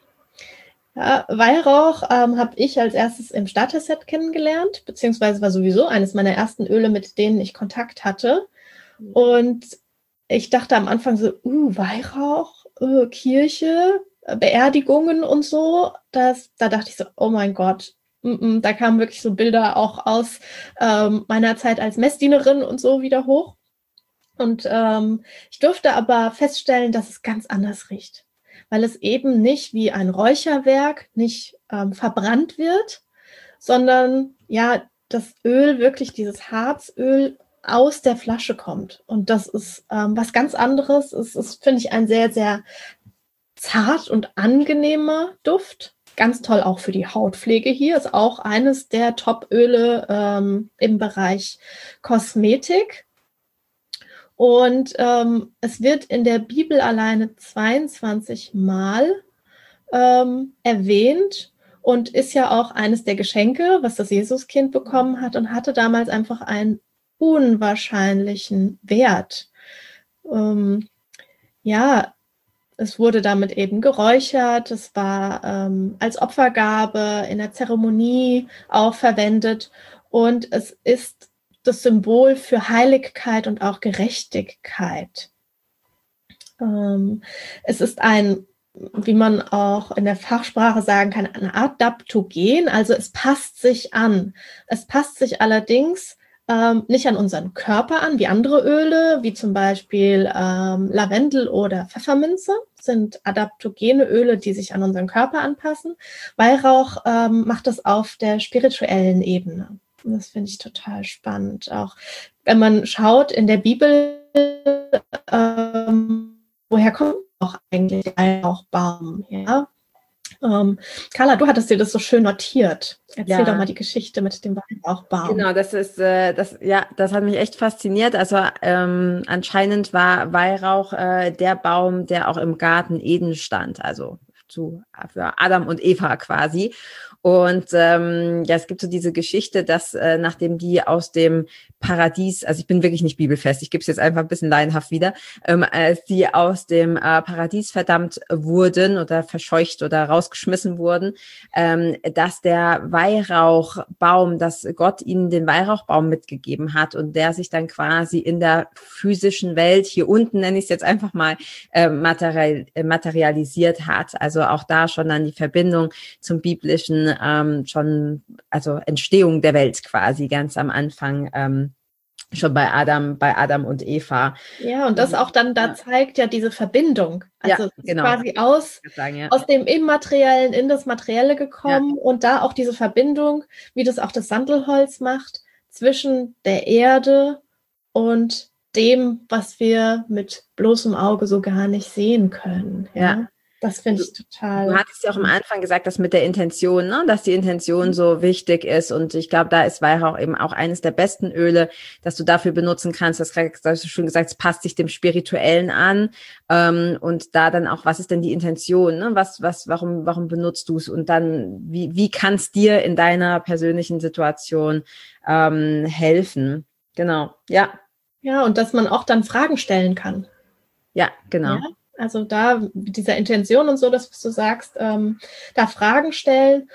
Ja, Weihrauch ähm, habe ich als erstes im Starter-Set kennengelernt, beziehungsweise war sowieso eines meiner ersten Öle, mit denen ich Kontakt hatte. Und ich dachte am Anfang so, uh, Weihrauch, uh, Kirche, Beerdigungen und so. Das, da dachte ich so, oh mein Gott, da kamen wirklich so Bilder auch aus ähm, meiner Zeit als Messdienerin und so wieder hoch. Und ähm, ich durfte aber feststellen, dass es ganz anders riecht, weil es eben nicht wie ein Räucherwerk nicht ähm, verbrannt wird, sondern ja, das Öl, wirklich dieses Harzöl aus der Flasche kommt. Und das ist ähm, was ganz anderes. Es ist, finde ich, ein sehr, sehr zart und angenehmer Duft. Ganz toll auch für die Hautpflege hier. Ist auch eines der Top-Öle ähm, im Bereich Kosmetik. Und ähm, es wird in der Bibel alleine zweiundzwanzig Mal ähm, erwähnt und ist ja auch eines der Geschenke, was das Jesuskind bekommen hat und hatte damals einfach einen unwahrscheinlichen Wert. Ähm, ja, es wurde damit eben geräuchert, es war ähm, als Opfergabe in der Zeremonie auch verwendet und es ist das Symbol für Heiligkeit und auch Gerechtigkeit. Ähm, es ist ein, wie man auch in der Fachsprache sagen kann, eine Art Adaptogen, also es passt sich an. Es passt sich allerdings ähm, nicht an unseren Körper an, wie andere Öle, wie zum Beispiel ähm, Lavendel oder Pfefferminze, sind adaptogene Öle, die sich an unseren Körper anpassen. Weihrauch ähm, macht das auf der spirituellen Ebene. Und das finde ich total spannend. Auch wenn man schaut in der Bibel, ähm, woher kommt auch eigentlich der Weihrauchbaum? Ja? Ähm, Carla, du hattest dir das so schön notiert. Erzähl Ja. doch mal die Geschichte mit dem Weihrauchbaum. Genau, das ist, äh, das, ja, das hat mich echt fasziniert. Also ähm, anscheinend war Weihrauch äh, der Baum, der auch im Garten Eden stand, also zu, für Adam und Eva quasi. Und ähm, ja, es gibt so diese Geschichte, dass äh, nachdem die aus dem Paradies, also ich bin wirklich nicht bibelfest, ich gebe es jetzt einfach ein bisschen laienhaft wieder, ähm, als die aus dem äh, Paradies verdammt wurden oder verscheucht oder rausgeschmissen wurden, ähm, dass der Weihrauchbaum, dass Gott ihnen den Weihrauchbaum mitgegeben hat und der sich dann quasi in der physischen Welt, hier unten nenne ich es jetzt einfach mal, äh, material, äh, materialisiert hat. Also auch da schon dann die Verbindung zum biblischen Ähm, schon, also Entstehung der Welt quasi ganz am Anfang, ähm, schon bei Adam, bei Adam und Eva. Ja, und das auch dann da ja. zeigt ja diese Verbindung. Also ja, es ist genau. quasi aus, sagen, ja. aus dem Immateriellen in das Materielle gekommen ja. Und da auch diese Verbindung, wie das auch das Sandelholz macht, zwischen der Erde und dem, was wir mit bloßem Auge so gar nicht sehen können. Ja. ja. Das finde ich total. Du hattest ja auch am Anfang gesagt, dass mit der Intention, ne, dass die Intention so wichtig ist. Und ich glaube, da ist Weihrauch eben auch eines der besten Öle, dass du dafür benutzen kannst. Das hast du schon gesagt, es passt sich dem Spirituellen an. Ähm, und da dann auch, was ist denn die Intention? Ne? Was, was, warum, warum benutzt du es? Und dann, wie, wie kann es dir in deiner persönlichen Situation ähm, helfen? Genau, ja. Ja, und dass man auch dann Fragen stellen kann. Ja, genau. Ja? Also da mit dieser Intention und so, das, was du sagst, ähm, da Fragen stellen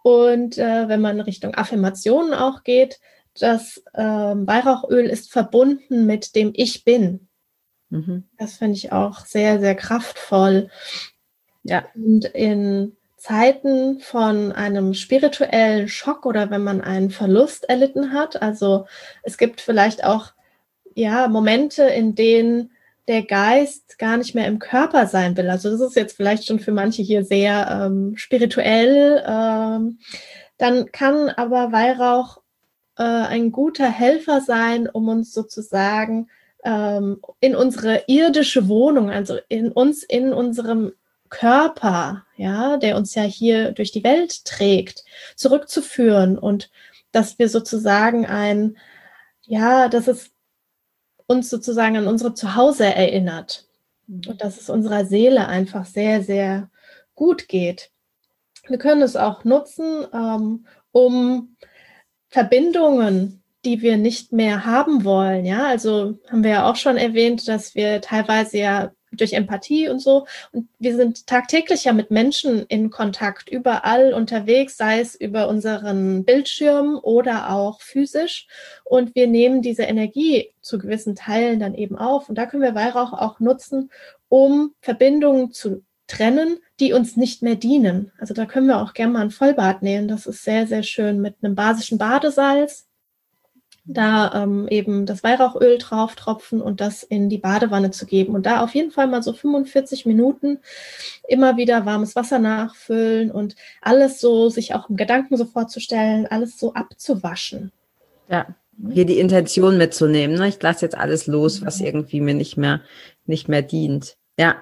und äh, wenn man Richtung Affirmationen auch geht, das ähm, Weihrauchöl ist verbunden mit dem Ich Bin. Mhm. Das finde ich auch sehr, sehr kraftvoll. Ja. Und in Zeiten von einem spirituellen Schock oder wenn man einen Verlust erlitten hat, also es gibt vielleicht auch ja Momente, in denen der Geist gar nicht mehr im Körper sein will. Also das ist jetzt vielleicht schon für manche hier sehr ähm, spirituell. Ähm, dann kann aber Weihrauch äh, ein guter Helfer sein, um uns sozusagen ähm, in unsere irdische Wohnung, also in uns, in unserem Körper, ja, der uns ja hier durch die Welt trägt, zurückzuführen und dass wir sozusagen ein, ja, dass es uns sozusagen an unsere Zuhause erinnert und dass es unserer Seele einfach sehr, sehr gut geht. Wir können es auch nutzen, ähm, um Verbindungen, die wir nicht mehr haben wollen, ja, also haben wir ja auch schon erwähnt, dass wir teilweise ja durch Empathie und so, und wir sind tagtäglich ja mit Menschen in Kontakt, überall unterwegs, sei es über unseren Bildschirm oder auch physisch, und wir nehmen diese Energie zu gewissen Teilen dann eben auf, und da können wir Weihrauch auch nutzen, um Verbindungen zu trennen, die uns nicht mehr dienen. Also da können wir auch gerne mal ein Vollbad nehmen, das ist sehr, sehr schön mit einem basischen Badesalz, da ähm, eben das Weihrauchöl drauf tropfen und das in die Badewanne zu geben und da auf jeden Fall mal so fünfundvierzig Minuten immer wieder warmes Wasser nachfüllen und alles so, sich auch im Gedanken so vorzustellen, alles so abzuwaschen. Ja, hier die Intention mitzunehmen, ne? Ich lasse jetzt alles los, was irgendwie mir nicht mehr, nicht mehr dient. Ja.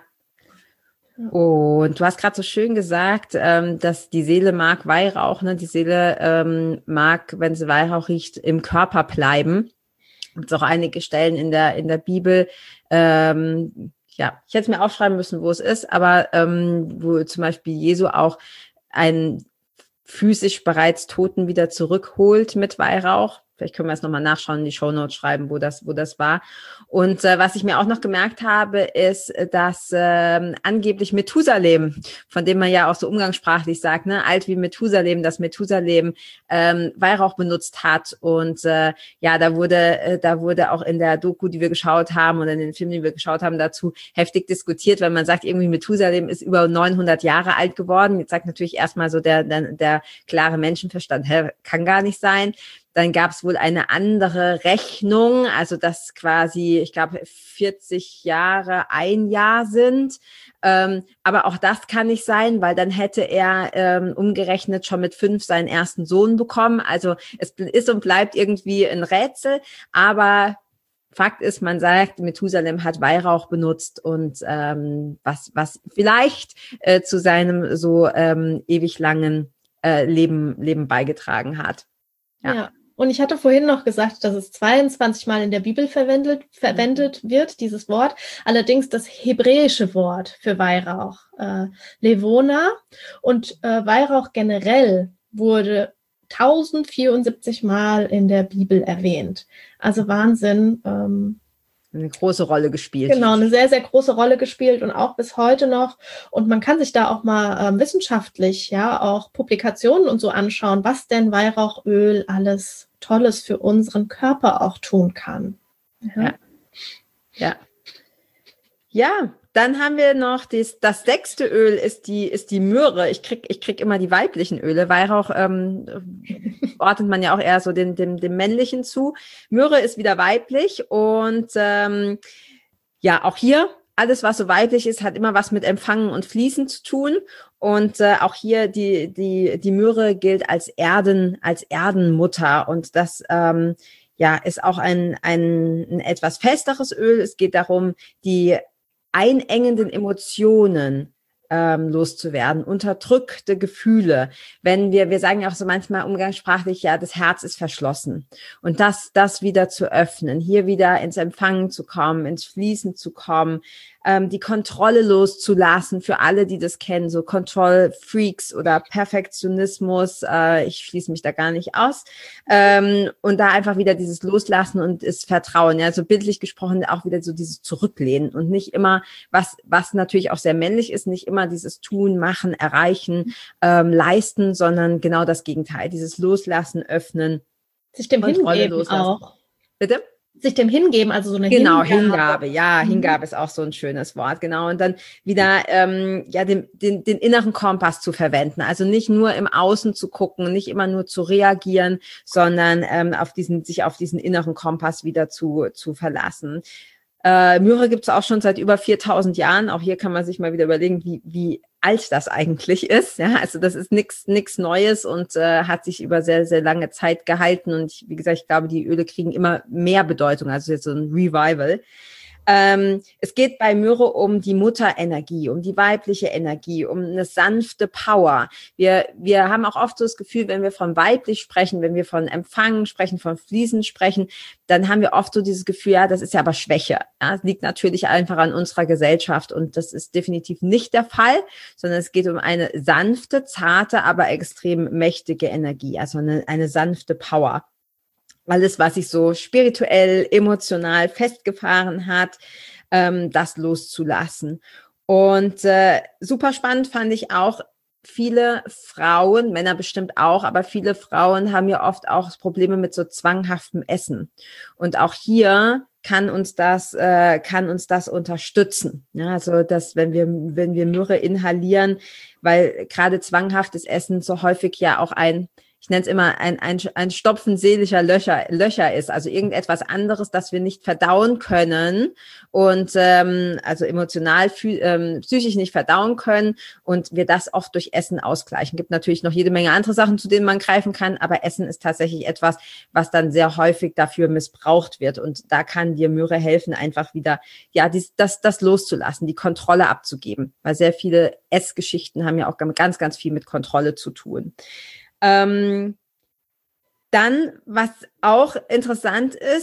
Und du hast gerade so schön gesagt, ähm, dass die Seele mag Weihrauch, ne? Die Seele ähm, mag, wenn sie Weihrauch riecht, im Körper bleiben. Gibt es auch einige Stellen in der, in der Bibel, ähm, ja, ich hätte es mir aufschreiben müssen, wo es ist, aber ähm, wo zum Beispiel Jesu auch einen physisch bereits Toten wieder zurückholt mit Weihrauch. Vielleicht können wir es nochmal nachschauen, in die Shownotes schreiben, wo das, wo das war. Und äh, was ich mir auch noch gemerkt habe, ist, dass ähm, angeblich Methusalem, von dem man ja auch so umgangssprachlich sagt, ne, alt wie Methusalem, dass Methusalem ähm, Weihrauch benutzt hat. Und äh, ja, da wurde, äh, da wurde auch in der Doku, die wir geschaut haben, oder in den Filmen, die wir geschaut haben, dazu heftig diskutiert, weil man sagt, irgendwie Methusalem ist über neunhundert Jahre alt geworden. Jetzt sagt natürlich erstmal so der, der, der klare Menschenverstand, hä, kann gar nicht sein. Dann gab es wohl eine andere Rechnung, also dass quasi, ich glaube, vierzig Jahre ein Jahr sind. Ähm, aber auch das kann nicht sein, weil dann hätte er ähm, umgerechnet schon mit fünf seinen ersten Sohn bekommen. Also es ist und bleibt irgendwie ein Rätsel. Aber Fakt ist, man sagt, Methusalem hat Weihrauch benutzt und ähm, was, was vielleicht äh, zu seinem so ähm, ewig langen äh, Leben, Leben beigetragen hat. Ja. ja. Und ich hatte vorhin noch gesagt, dass es zweiundzwanzig Mal in der Bibel verwendet, verwendet wird, dieses Wort. Allerdings das hebräische Wort für Weihrauch, äh, Levona. Und äh, Weihrauch generell wurde tausendvierundsiebzig Mal in der Bibel erwähnt. Also Wahnsinn. Ähm, eine große Rolle gespielt. Genau, eine sehr, sehr große Rolle gespielt und auch bis heute noch. Und man kann sich da auch mal ähm, wissenschaftlich, ja, auch Publikationen und so anschauen, was denn Weihrauchöl alles Tolles für unseren Körper auch tun kann. Ja. Ja. Ja. Ja, dann haben wir noch das, das sechste Öl ist die, ist die Myrrhe. Ich krieg, ich krieg immer die weiblichen Öle. Weihrauch ähm, ordnet man ja auch eher so dem, dem, dem männlichen zu. Myrrhe ist wieder weiblich und ähm, ja, auch hier, alles, was so weiblich ist, hat immer was mit Empfangen und Fließen zu tun. Und äh, auch hier die, die, die Myrrhe gilt als Erden, als Erdenmutter. Und das ähm, ja, ist auch ein, ein, ein etwas festeres Öl. Es geht darum, die einengenden Emotionen ähm, loszuwerden, unterdrückte Gefühle. Wenn wir, wir sagen ja auch so manchmal umgangssprachlich, ja, das Herz ist verschlossen. Und das, das wieder zu öffnen, hier wieder ins Empfangen zu kommen, ins Fließen zu kommen, ähm, die Kontrolle loszulassen für alle, die das kennen, so Kontrollfreaks oder Perfektionismus, äh, ich schließe mich da gar nicht aus, ähm, und da einfach wieder dieses Loslassen und das Vertrauen, ja, so bildlich gesprochen auch wieder so dieses Zurücklehnen und nicht immer, was, was natürlich auch sehr männlich ist, nicht immer dieses Tun, Machen, Erreichen, ähm, Leisten, sondern genau das Gegenteil, dieses Loslassen, Öffnen, sich dem Kontrolle hingeben loslassen. auch. Bitte? Sich dem hingeben, also so eine genau, Hingabe. Hingabe, ja, Mhm. Hingabe ist auch so ein schönes Wort, genau. Und dann wieder ähm, ja den, den, den inneren Kompass zu verwenden, also nicht nur im Außen zu gucken, nicht immer nur zu reagieren, sondern ähm, auf diesen, sich auf diesen inneren Kompass wieder zu, zu verlassen. Äh, Myrrhe gibt es auch schon seit über viertausend Jahren. Auch hier kann man sich mal wieder überlegen, wie, wie alt das eigentlich ist. Ja, also das ist nichts nichts Neues und äh, hat sich über sehr, sehr lange Zeit gehalten. Und ich, wie gesagt, ich glaube, die Öle kriegen immer mehr Bedeutung. Also jetzt so ein Revival. Ähm, es geht bei Myrrhe um die Mutterenergie, um die weibliche Energie, um eine sanfte Power. Wir, wir haben auch oft so das Gefühl, wenn wir von weiblich sprechen, wenn wir von Empfangen sprechen, von Fließen sprechen, dann haben wir oft so dieses Gefühl, ja, das ist ja aber Schwäche. Ja, das liegt natürlich einfach an unserer Gesellschaft und das ist definitiv nicht der Fall, sondern es geht um eine sanfte, zarte, aber extrem mächtige Energie, also eine, eine sanfte Power. Alles, was sich so spirituell, emotional festgefahren hat, ähm, das loszulassen. Und äh, super spannend fand ich auch, viele Frauen, Männer bestimmt auch, aber viele Frauen haben ja oft auch Probleme mit so zwanghaftem Essen. Und auch hier kann uns das, äh, kann uns das unterstützen. Ja, also, dass wenn wir, wenn wir Myrrhe inhalieren, weil gerade zwanghaftes Essen so häufig ja auch ein, ich nenne es immer ein, ein, ein Stopfen seelischer Löcher, Löcher ist, also irgendetwas anderes, das wir nicht verdauen können und ähm, also emotional, ähm, psychisch nicht verdauen können und wir das oft durch Essen ausgleichen. Gibt natürlich noch jede Menge andere Sachen, zu denen man greifen kann, aber Essen ist tatsächlich etwas, was dann sehr häufig dafür missbraucht wird und da kann dir Myrrhe helfen, einfach wieder ja dies, das, das loszulassen, die Kontrolle abzugeben, weil sehr viele Essgeschichten haben ja auch ganz, ganz viel mit Kontrolle zu tun. Ähm, dann, was auch interessant ist,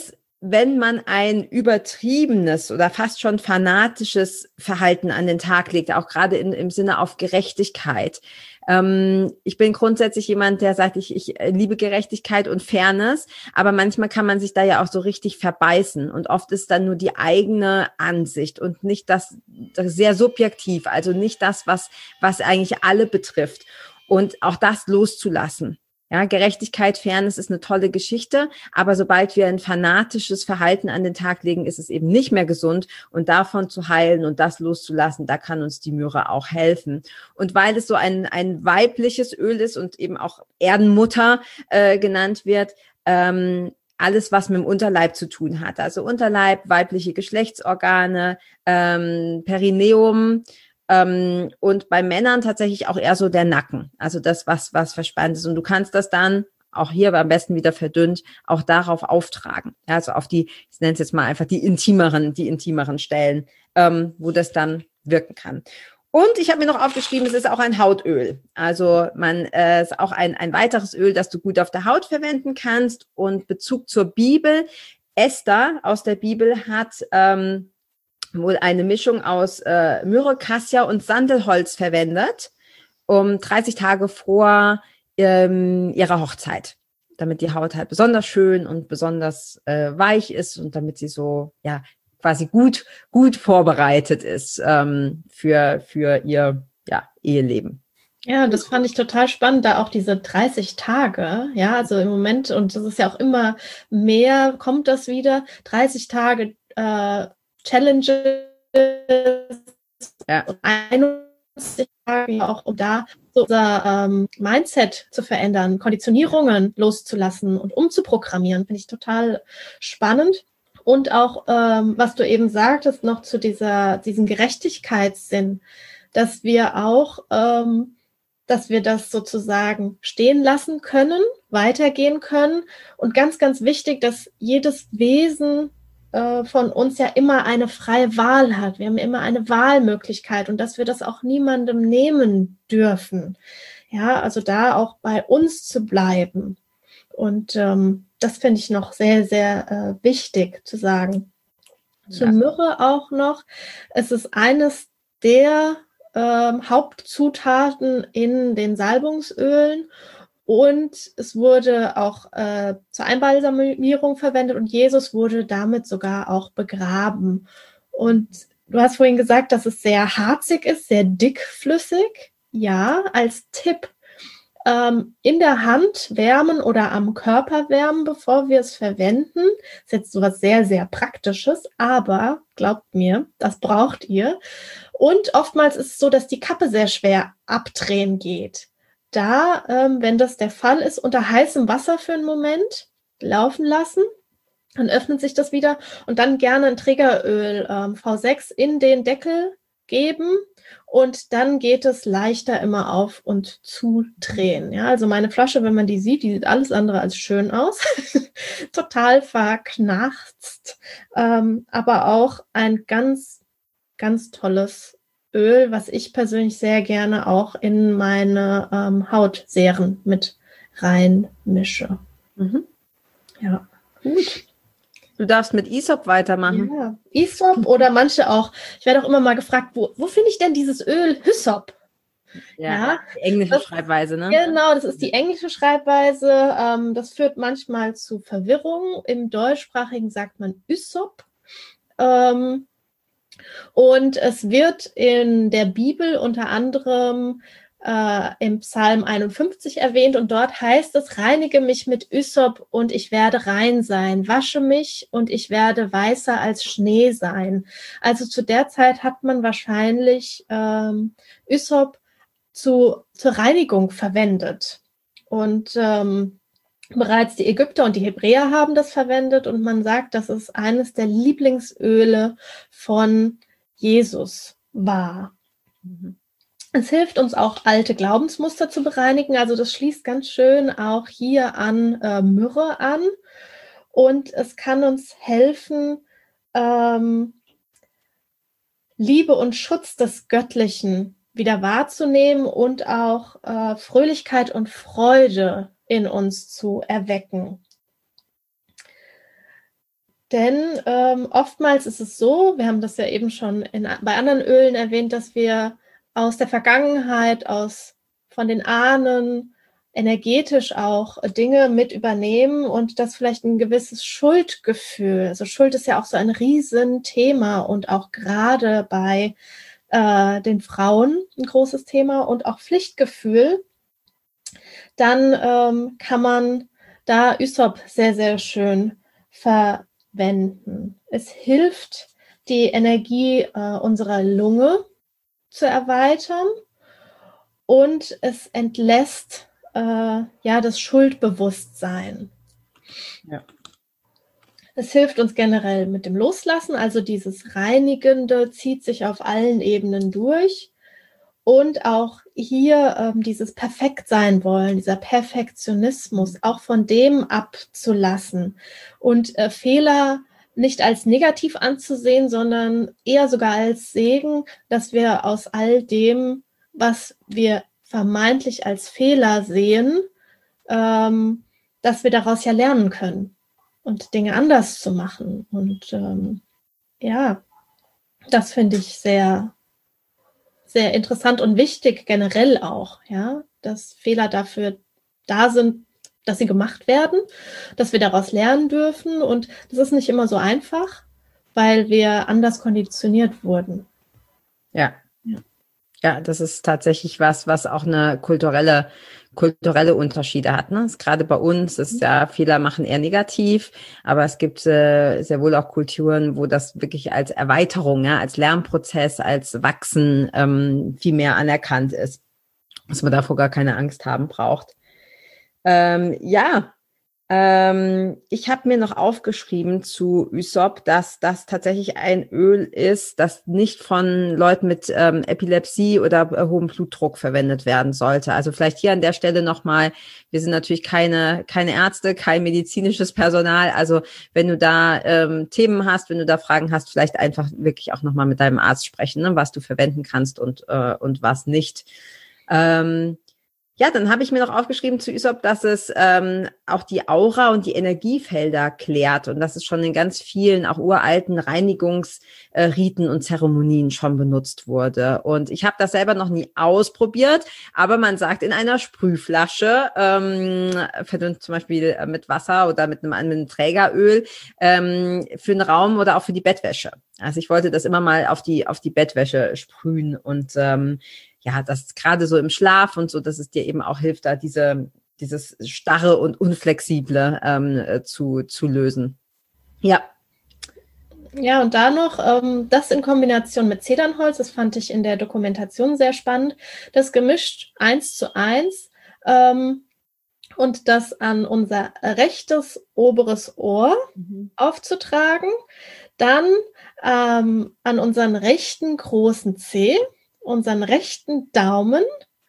wenn man ein übertriebenes oder fast schon fanatisches Verhalten an den Tag legt, auch gerade in, im Sinne auf Gerechtigkeit. Ähm, ich bin grundsätzlich jemand, der sagt, ich, ich liebe Gerechtigkeit und Fairness, aber manchmal kann man sich da ja auch so richtig verbeißen und oft ist dann nur die eigene Ansicht und nicht das, das sehr subjektiv, also nicht das, was, was eigentlich alle betrifft und auch das loszulassen. Ja, Gerechtigkeit, Fairness ist eine tolle Geschichte, aber sobald wir ein fanatisches Verhalten an den Tag legen, ist es eben nicht mehr gesund und davon zu heilen und das loszulassen, da kann uns die Myrrhe auch helfen. Und weil es so ein, ein weibliches Öl ist und eben auch Erdenmutter äh, genannt wird, ähm, alles, was mit dem Unterleib zu tun hat, also Unterleib, weibliche Geschlechtsorgane, ähm, Perineum, Ähm, und bei Männern tatsächlich auch eher so der Nacken, also das, was, was verspannt ist. Und du kannst das dann, auch hier am besten wieder verdünnt, auch darauf auftragen. Ja, also auf die, ich nenne es jetzt mal einfach die intimeren, die intimeren Stellen, ähm, wo das dann wirken kann. Und ich habe mir noch aufgeschrieben, es ist auch ein Hautöl. Also man äh, ist auch ein, ein weiteres Öl, das du gut auf der Haut verwenden kannst. Und Bezug zur Bibel, Esther aus der Bibel hat ähm, wohl eine Mischung aus äh, Myrrhe, Cassia und Sandelholz verwendet, um dreißig Tage vor ähm, ihrer Hochzeit, damit die Haut halt besonders schön und besonders äh, weich ist und damit sie so ja quasi gut gut vorbereitet ist ähm, für für ihr ja Eheleben. Ja, das fand ich total spannend, da auch diese dreißig Tage, ja, also im Moment, und das ist ja auch immer mehr, kommt das wieder, dreißig Tage äh, Challenges Ja. und einundzwanzig Tage auch, um da so unser ähm, Mindset zu verändern, Konditionierungen loszulassen und umzuprogrammieren, finde ich total spannend. Und auch, ähm, was du eben sagtest, noch zu dieser, diesem Gerechtigkeitssinn, dass wir auch, ähm, dass wir das sozusagen stehen lassen können, weitergehen können. Und ganz, ganz wichtig, dass jedes Wesen äh, von uns ja immer eine freie Wahl hat. Wir haben immer eine Wahlmöglichkeit und dass wir das auch niemandem nehmen dürfen. Ja, also da auch bei uns zu bleiben. Und ähm, das finde ich noch sehr, sehr äh, wichtig zu sagen. Ja. Zur Myrrhe auch noch. Es ist eines der ähm, Hauptzutaten in den Salbungsölen und es wurde auch äh, zur Einbalsamierung verwendet und Jesus wurde damit sogar auch begraben. Und du hast vorhin gesagt, dass es sehr harzig ist, sehr dickflüssig. Ja, als Tipp. Ähm, in der Hand wärmen oder am Körper wärmen, bevor wir es verwenden. Das ist jetzt sowas sehr, sehr Praktisches, aber glaubt mir, das braucht ihr. Und oftmals ist es so, dass die Kappe sehr schwer abdrehen geht. Da, ähm, wenn das der Fall ist, unter heißem Wasser für einen Moment laufen lassen, dann öffnet sich das wieder und dann gerne ein Trägeröl ähm, V sechs in den Deckel geben und dann geht es leichter immer auf und zu drehen. Ja, also meine Flasche, wenn man die sieht, die sieht alles andere als schön aus. Total verknarzt, ähm, aber auch ein ganz, ganz tolles Öl, was ich persönlich sehr gerne auch in meine ähm, Hautseren mit reinmische. Mhm. Ja, gut. Du darfst mit Isop weitermachen. Ja, Isop oder manche auch. Ich werde auch immer mal gefragt, wo, wo finde ich denn dieses Öl Hyssop? Ja, ja, die englische das, Schreibweise, ne? Genau, das ist die englische Schreibweise. Ähm, das führt manchmal zu Verwirrung. Im Deutschsprachigen sagt man Ysop. Ähm, und es wird in der Bibel unter anderem äh, im Psalm einundfünfzig erwähnt und dort heißt es, reinige mich mit Ysop und ich werde rein sein, wasche mich und ich werde weißer als Schnee sein. Also zu der Zeit hat man wahrscheinlich ähm, Ysop zu, zur Reinigung verwendet und ähm, bereits die Ägypter und die Hebräer haben das verwendet und man sagt, dass es eines der Lieblingsöle von Jesus war. Mhm. Es hilft uns auch, alte Glaubensmuster zu bereinigen. Also das schließt ganz schön auch hier an äh, Myrrhe an. Und es kann uns helfen, ähm, Liebe und Schutz des Göttlichen wieder wahrzunehmen und auch äh, Fröhlichkeit und Freude in uns zu erwecken. Denn ähm, oftmals ist es so, wir haben das ja eben schon in, bei anderen Ölen erwähnt, dass wir aus der Vergangenheit, aus von den Ahnen, energetisch auch Dinge mit übernehmen und das vielleicht ein gewisses Schuldgefühl. Also Schuld ist ja auch so ein Riesenthema und auch gerade bei äh, den Frauen ein großes Thema und auch Pflichtgefühl. Dann ähm, kann man da Ysop sehr, sehr schön verwenden. Es hilft, die Energie äh, unserer Lunge zu erweitern und es entlässt äh, ja das Schuldbewusstsein. Ja. Es hilft uns generell mit dem Loslassen, also dieses Reinigende zieht sich auf allen Ebenen durch und auch hier ähm, dieses Perfekt sein wollen, dieser Perfektionismus, auch von dem abzulassen und äh, Fehler nicht als negativ anzusehen, sondern eher sogar als Segen, dass wir aus all dem, was wir vermeintlich als Fehler sehen, ähm, dass wir daraus ja lernen können und Dinge anders zu machen. Und ähm, ja, das finde ich sehr, sehr interessant und wichtig generell auch, ja, dass Fehler dafür da sind, dass sie gemacht werden, dass wir daraus lernen dürfen. Und das ist nicht immer so einfach, weil wir anders konditioniert wurden. Ja. Ja. Ja, das ist tatsächlich was, was auch eine kulturelle, kulturelle Unterschiede hat. Ne? Gerade bei uns ist ja, Fehler machen eher negativ, aber es gibt äh, sehr wohl auch Kulturen, wo das wirklich als Erweiterung, ja, als Lernprozess, als Wachsen ähm, viel mehr anerkannt ist, dass man davor gar keine Angst haben braucht. Ähm, ja, ähm, ich habe mir noch aufgeschrieben zu Ysop, dass das tatsächlich ein Öl ist, das nicht von Leuten mit ähm, Epilepsie oder äh, hohem Blutdruck verwendet werden sollte. Also vielleicht hier an der Stelle nochmal, wir sind natürlich keine keine Ärzte, kein medizinisches Personal. Also wenn du da ähm, Themen hast, wenn du da Fragen hast, vielleicht einfach wirklich auch nochmal mit deinem Arzt sprechen, ne, was du verwenden kannst und äh, und was nicht. Ähm, Ja, dann habe ich mir noch aufgeschrieben zu Ysop, dass es ähm, auch die Aura und die Energiefelder klärt und dass es schon in ganz vielen auch uralten Reinigungsriten äh, und Zeremonien schon benutzt wurde. Und ich habe das selber noch nie ausprobiert, aber man sagt, in einer Sprühflasche, ähm, verdünnt zum Beispiel mit Wasser oder mit einem, mit einem Trägeröl, ähm, für den Raum oder auch für die Bettwäsche. Also ich wollte das immer mal auf die auf die Bettwäsche sprühen und ähm, ja, das ist gerade so im Schlaf und so, dass es dir eben auch hilft, da diese, dieses starre und unflexible ähm, zu, zu lösen. Ja. Ja, und da noch, ähm, das in Kombination mit Zedernholz, das fand ich in der Dokumentation sehr spannend, das gemischt eins zu eins ähm, und das an unser rechtes oberes Ohr mhm. aufzutragen, dann ähm, an unseren rechten großen Zeh, unseren rechten Daumen.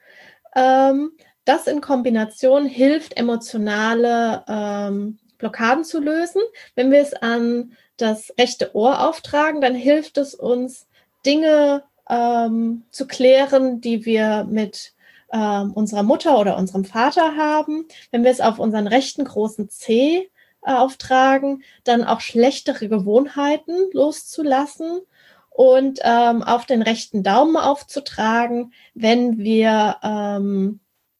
Ähm, das in Kombination hilft, emotionale ähm, Blockaden zu lösen. Wenn wir es an das rechte Ohr auftragen, dann hilft es uns, Dinge ähm, zu klären, die wir mit ähm, unserer Mutter oder unserem Vater haben. Wenn wir es auf unseren rechten großen Zeh äh, auftragen, dann auch schlechtere Gewohnheiten loszulassen. Und ähm, auf den rechten Daumen aufzutragen, wenn wir ähm,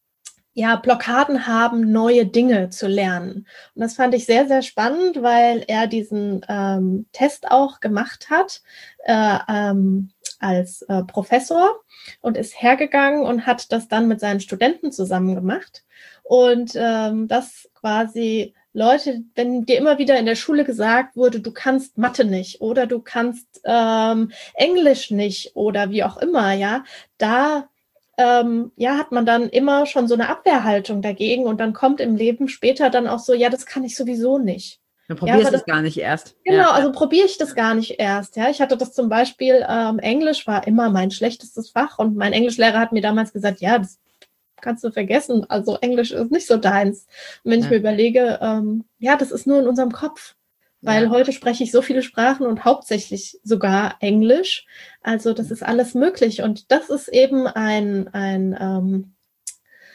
ja Blockaden haben, neue Dinge zu lernen. Und das fand ich sehr, sehr spannend, weil er diesen ähm, Test auch gemacht hat äh, ähm, als äh, Professor und ist hergegangen und hat das dann mit seinen Studenten zusammen gemacht. Und ähm, das quasi Leute, wenn dir immer wieder in der Schule gesagt wurde, du kannst Mathe nicht oder du kannst ähm, Englisch nicht oder wie auch immer, ja, da ähm, ja, hat man dann immer schon so eine Abwehrhaltung dagegen und dann kommt im Leben später dann auch so, ja, das kann ich sowieso nicht. Dann probierst du es gar nicht erst. Genau, ja. Also probiere ich das gar nicht erst. Ja, ich hatte das zum Beispiel, ähm, Englisch war immer mein schlechtestes Fach und mein Englischlehrer hat mir damals gesagt, ja, das kannst du vergessen. Also Englisch ist nicht so deins. Und wenn ja. ich mir überlege, ähm, ja, das ist nur in unserem Kopf. Weil ja. heute spreche ich so viele Sprachen und hauptsächlich sogar Englisch. Also das ist alles möglich. Und das ist eben ein, ein, ähm,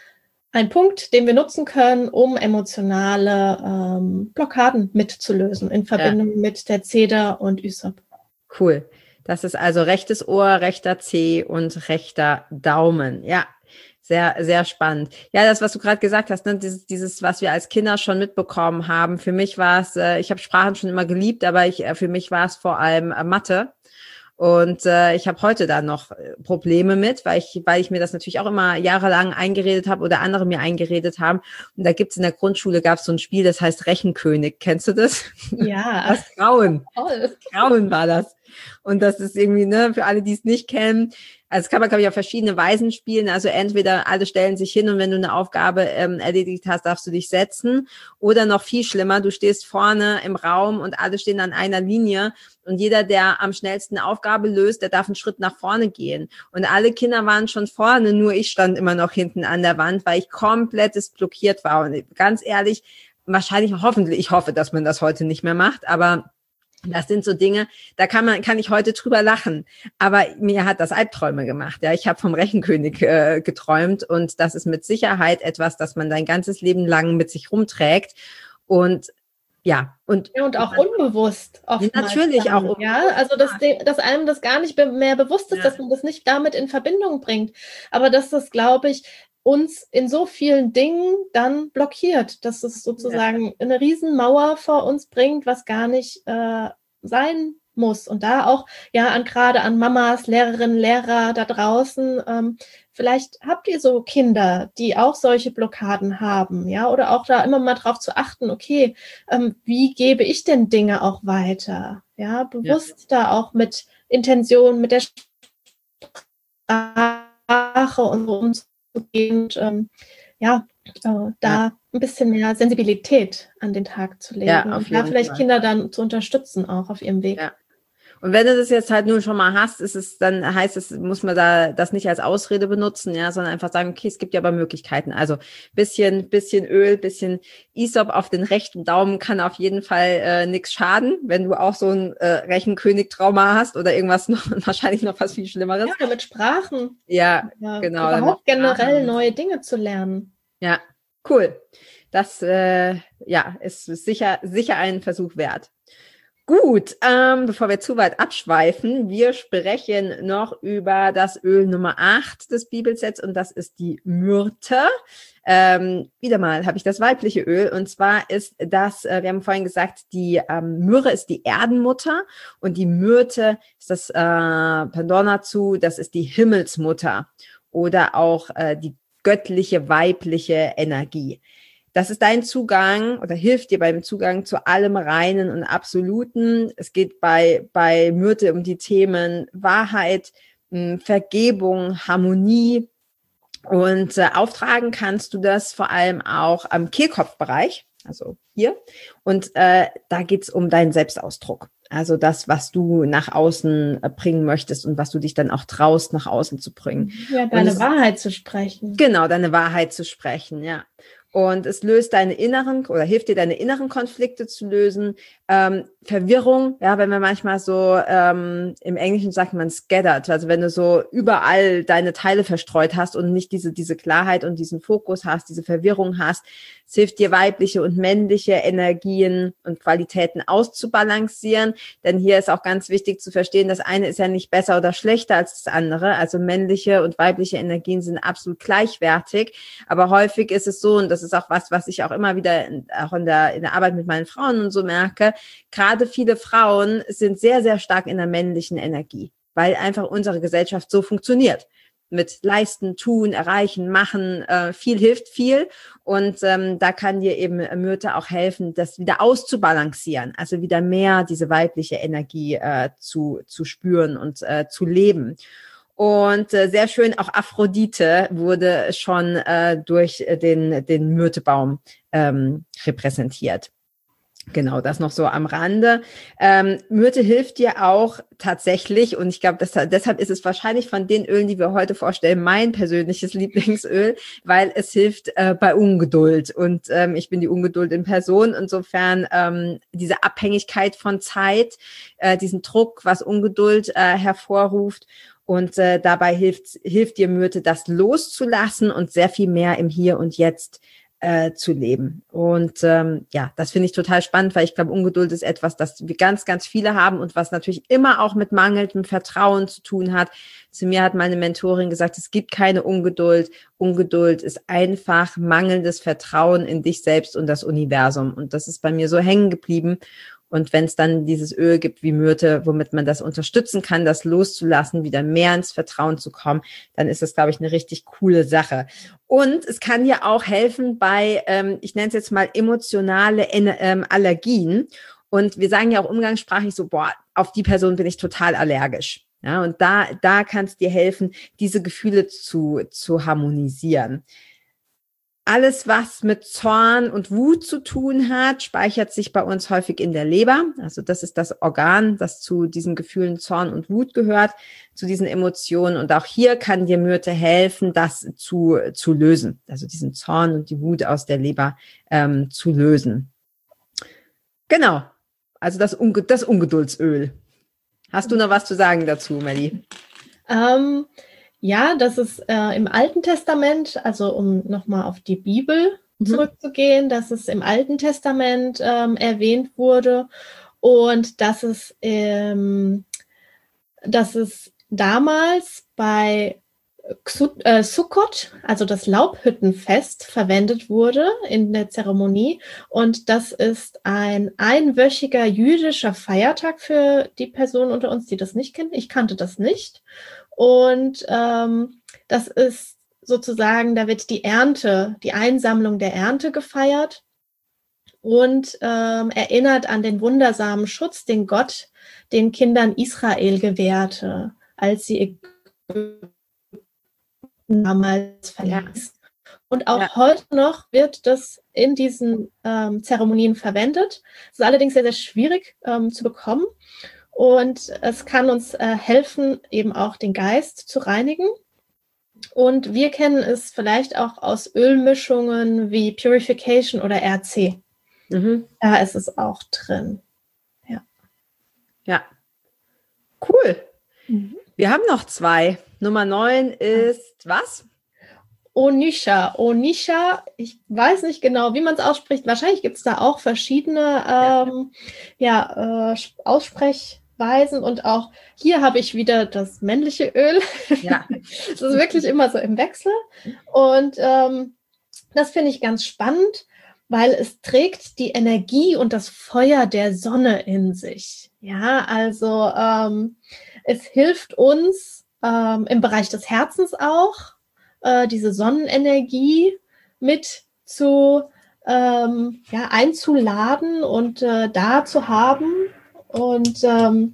ein Punkt, den wir nutzen können, um emotionale ähm, Blockaden mitzulösen in Verbindung ja. mit der Zeder und Ysop. Cool. Das ist also rechtes Ohr, rechter Zeh und rechter Daumen. Ja, sehr, sehr spannend. Ja, das, was du gerade gesagt hast, ne, dieses, dieses, was wir als Kinder schon mitbekommen haben. Für mich war es, äh, ich habe Sprachen schon immer geliebt, aber ich, äh, für mich war es vor allem äh, Mathe. Und äh, ich habe heute da noch Probleme mit, weil ich, weil ich mir das natürlich auch immer jahrelang eingeredet habe oder andere mir eingeredet haben. Und da gibt's in der Grundschule, gab's so ein Spiel, das heißt Rechenkönig. Kennst du das? Ja. Das Grauen. Toll. Das Grauen war das. Und das ist irgendwie, ne, für alle, die es nicht kennen, also das kann man, glaube ich, auf verschiedene Weisen spielen. Also entweder alle stellen sich hin und wenn du eine Aufgabe ähm, erledigt hast, darfst du dich setzen. Oder noch viel schlimmer, du stehst vorne im Raum und alle stehen an einer Linie und jeder, der am schnellsten eine Aufgabe löst, der darf einen Schritt nach vorne gehen. Und alle Kinder waren schon vorne, nur ich stand immer noch hinten an der Wand, weil ich komplett blockiert war. Und ganz ehrlich, wahrscheinlich, hoffentlich, ich hoffe, dass man das heute nicht mehr macht, aber das sind so Dinge, da kann man, kann ich heute drüber lachen. Aber mir hat das Albträume gemacht. Ja, ich habe vom Rechenkönig äh, geträumt und das ist mit Sicherheit etwas, das man sein ganzes Leben lang mit sich rumträgt. Und ja, und, ja, und auch unbewusst oftmals. Natürlich dann, auch unbewusst. Ja, also dass, dass einem das gar nicht mehr bewusst ist, ja. dass man das nicht damit in Verbindung bringt. Aber dass das, glaube ich, uns in so vielen Dingen dann blockiert, dass es sozusagen ja. eine Riesenmauer vor uns bringt, was gar nicht äh, sein muss. Und da auch ja an gerade an Mamas, Lehrerinnen, Lehrer da draußen, ähm, vielleicht habt ihr so Kinder, die auch solche Blockaden haben, ja, oder auch da immer mal drauf zu achten, okay, ähm, wie gebe ich denn Dinge auch weiter? Ja, bewusst ja. da auch mit Intention, mit der Sprache und so umzugehen. Und ähm, ja, äh, da ja. ein bisschen mehr Sensibilität an den Tag zu legen ja, und da vielleicht Fall. Kinder dann zu unterstützen auch auf ihrem Weg. Ja. Und wenn du das jetzt halt nur schon mal hast, ist es, dann heißt es, muss man da das nicht als Ausrede benutzen, ja, sondern einfach sagen, okay, es gibt ja aber Möglichkeiten. Also bisschen, bisschen Öl, bisschen Ysop auf den rechten Daumen kann auf jeden Fall äh, nichts schaden, wenn du auch so ein äh, Rechenkönig-Trauma hast oder irgendwas noch, wahrscheinlich noch was viel Schlimmeres. Ja, mit Sprachen. Ja, ja genau. Überhaupt generell neue Dinge zu lernen. Ja, cool. Das, äh, ja, ist sicher, sicher ein Versuch wert. Gut, ähm, bevor wir zu weit abschweifen, wir sprechen noch über das Öl Nummer acht des Bibelsets und das ist die Myrte. Ähm, wieder mal habe ich das weibliche Öl und zwar ist das, äh, wir haben vorhin gesagt, die ähm, Myrrhe ist die Erdenmutter und die Myrte ist das äh, Pendant dazu, das ist die Himmelsmutter oder auch äh, die göttliche weibliche Energie. Das ist dein Zugang oder hilft dir beim Zugang zu allem Reinen und Absoluten. Es geht bei, bei Myrte um die Themen Wahrheit, Vergebung, Harmonie und äh, auftragen kannst du das vor allem auch am Kehlkopfbereich, also hier. Und äh, da geht's um deinen Selbstausdruck. Also das, was du nach außen bringen möchtest und was du dich dann auch traust, nach außen zu bringen. Ja, deine es, Wahrheit zu sprechen. Genau, deine Wahrheit zu sprechen, ja. Und es löst deine inneren oder hilft dir, deine inneren Konflikte zu lösen. Ähm, Verwirrung, ja, wenn man manchmal so, ähm, im Englischen sagt man scattered, also wenn du so überall deine Teile verstreut hast und nicht diese, diese Klarheit und diesen Fokus hast, diese Verwirrung hast, es hilft dir, weibliche und männliche Energien und Qualitäten auszubalancieren. Denn hier ist auch ganz wichtig zu verstehen, das eine ist ja nicht besser oder schlechter als das andere. Also männliche und weibliche Energien sind absolut gleichwertig. Aber häufig ist es so, und das ist auch was, was ich auch immer wieder in, auch in der, in der Arbeit mit meinen Frauen und so merke, gerade viele Frauen sind sehr, sehr stark in der männlichen Energie, weil einfach unsere Gesellschaft so funktioniert. Mit leisten, tun, erreichen, machen, äh, viel hilft viel. Und ähm, da kann dir eben Myrte auch helfen, das wieder auszubalancieren, also wieder mehr diese weibliche Energie äh, zu, zu spüren und äh, zu leben. Und äh, sehr schön, auch Aphrodite wurde schon äh, durch den, den Myrtebaum ähm, repräsentiert. Genau, das noch so am Rande. Ähm, Myrte hilft dir auch tatsächlich, und ich glaube, deshalb ist es wahrscheinlich von den Ölen, die wir heute vorstellen, mein persönliches Lieblingsöl, weil es hilft äh, bei Ungeduld. Und ähm, ich bin die Ungeduld in Person. Insofern ähm, diese Abhängigkeit von Zeit, äh, diesen Druck, was Ungeduld äh, hervorruft. Und äh, dabei hilft, hilft dir Myrte, das loszulassen und sehr viel mehr im Hier und Jetzt äh, zu leben. Und ähm, ja, das finde ich total spannend, weil ich glaube, Ungeduld ist etwas, das wir ganz, ganz viele haben und was natürlich immer auch mit mangelndem Vertrauen zu tun hat. Zu mir hat meine Mentorin gesagt, es gibt keine Ungeduld. Ungeduld ist einfach mangelndes Vertrauen in dich selbst und das Universum. Und das ist bei mir so hängen geblieben. Und wenn es dann dieses Öl gibt wie Myrte, womit man das unterstützen kann, das loszulassen, wieder mehr ins Vertrauen zu kommen, dann ist das, glaube ich, eine richtig coole Sache. Und es kann dir auch helfen bei, ähm, ich nenne es jetzt mal emotionale ähm, Allergien. Und wir sagen ja auch umgangssprachlich so, boah, auf die Person bin ich total allergisch. Ja, und da, da kann es dir helfen, diese Gefühle zu, zu harmonisieren. Alles, was mit Zorn und Wut zu tun hat, speichert sich bei uns häufig in der Leber. Also das ist das Organ, das zu diesen Gefühlen Zorn und Wut gehört, zu diesen Emotionen. Und auch hier kann dir Myrte helfen, das zu, zu lösen. Also diesen Zorn und die Wut aus der Leber ähm, zu lösen. Genau. Also das, Unge- das Ungeduldsöl. Hast du noch was zu sagen dazu, Melli? Ähm, ja, das ist äh, im Alten Testament, also um nochmal auf die Bibel mhm. zurückzugehen, dass es im Alten Testament ähm, erwähnt wurde und dass es, ähm, dass es damals bei Xut, äh, Sukkot, also das Laubhüttenfest, verwendet wurde in der Zeremonie. Und das ist ein einwöchiger jüdischer Feiertag für die Personen unter uns, die das nicht kennen. Ich kannte das nicht. Und ähm, das ist sozusagen, da wird die Ernte, die Einsammlung der Ernte gefeiert und ähm, erinnert an den wundersamen Schutz, den Gott den Kindern Israel gewährte, als sie damals verließ. Ja. Und auch ja. heute noch wird das in diesen ähm, Zeremonien verwendet. Es ist allerdings sehr, sehr schwierig ähm, zu bekommen. Und es kann uns äh, helfen, eben auch den Geist zu reinigen. Und wir kennen es vielleicht auch aus Ölmischungen wie Purification oder R C. Mhm. Da ist es auch drin. Ja. Ja. Cool. Mhm. Wir haben noch zwei. Nummer neun ist was? Onisha. Onisha, ich weiß nicht genau, wie man es ausspricht. Wahrscheinlich gibt es da auch verschiedene ähm, ja. Ja, äh, Aussprechweisen. Und auch hier habe ich wieder das männliche Öl. Ja. Das ist wirklich immer so im Wechsel. Und ähm, das finde ich ganz spannend, weil es trägt die Energie und das Feuer der Sonne in sich. Ja, also ähm, es hilft uns ähm, im Bereich des Herzens auch, äh, diese Sonnenenergie mit zu ähm, ja, einzuladen und äh, da zu haben und ähm,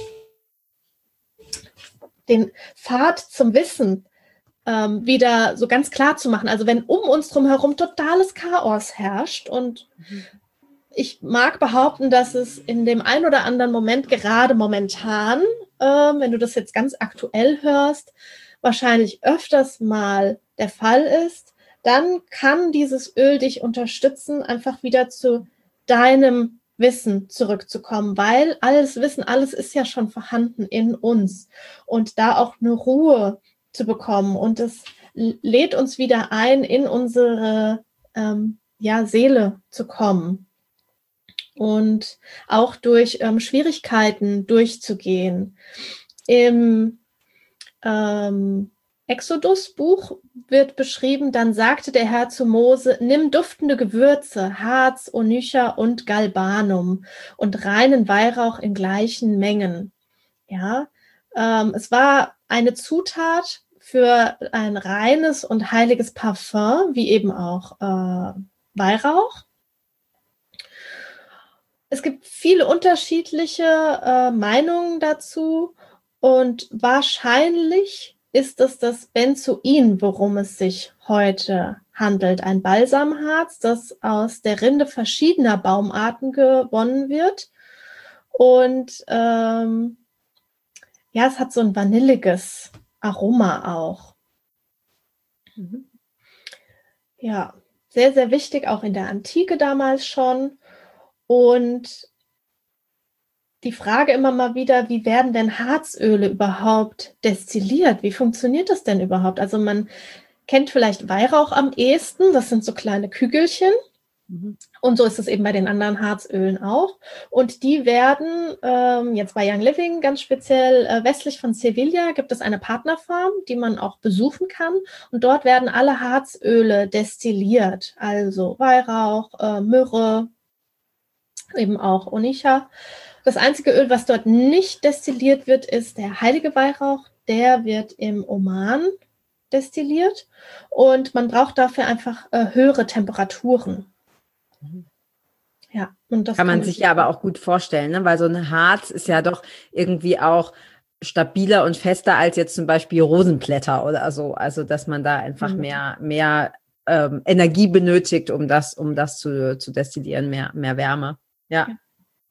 den Pfad zum Wissen ähm, wieder so ganz klar zu machen. Also wenn um uns drum herum totales Chaos herrscht und mhm. ich mag behaupten, dass es in dem einen oder anderen Moment, gerade momentan, äh, wenn du das jetzt ganz aktuell hörst, wahrscheinlich öfters mal der Fall ist, dann kann dieses Öl dich unterstützen, einfach wieder zu deinem Wissen zurückzukommen, weil alles Wissen, alles ist ja schon vorhanden in uns und da auch eine Ruhe zu bekommen und es lädt uns wieder ein, in unsere ähm, ja, Seele zu kommen und auch durch ähm, Schwierigkeiten durchzugehen. Im ähm, Exodus-Buch wird beschrieben, dann sagte der Herr zu Mose, nimm duftende Gewürze, Harz, Onycha und Galbanum und reinen Weihrauch in gleichen Mengen. Ja, ähm, es war eine Zutat für ein reines und heiliges Parfum, wie eben auch äh, Weihrauch. Es gibt viele unterschiedliche äh, Meinungen dazu und wahrscheinlich ist es das Benzoin, worum es sich heute handelt. Ein Balsamharz, das aus der Rinde verschiedener Baumarten gewonnen wird. Und ähm, ja, es hat so ein vanilliges Aroma auch. Mhm. Ja, sehr, sehr wichtig, auch in der Antike damals schon. Und die Frage immer mal wieder, wie werden denn Harzöle überhaupt destilliert? Wie funktioniert das denn überhaupt? Also man kennt vielleicht Weihrauch am ehesten, das sind so kleine Kügelchen. Mhm. Und so ist es eben bei den anderen Harzölen auch. Und die werden, ähm, jetzt bei Young Living ganz speziell äh, westlich von Sevilla, gibt es eine Partnerfarm, die man auch besuchen kann. Und dort werden alle Harzöle destilliert. Also Weihrauch, äh, Myrrhe, eben auch Onycha. Das einzige Öl, was dort nicht destilliert wird, ist der heilige Weihrauch. Der wird im Oman destilliert und man braucht dafür einfach äh, höhere Temperaturen. Ja, und das kann man kann sich ja aber auch gut vorstellen, ne? Weil so ein Harz ist ja doch irgendwie auch stabiler und fester als jetzt zum Beispiel Rosenblätter oder so. Also dass man da einfach mhm. mehr mehr ähm, Energie benötigt, um das um das zu, zu destillieren, mehr mehr Wärme. Ja. ja.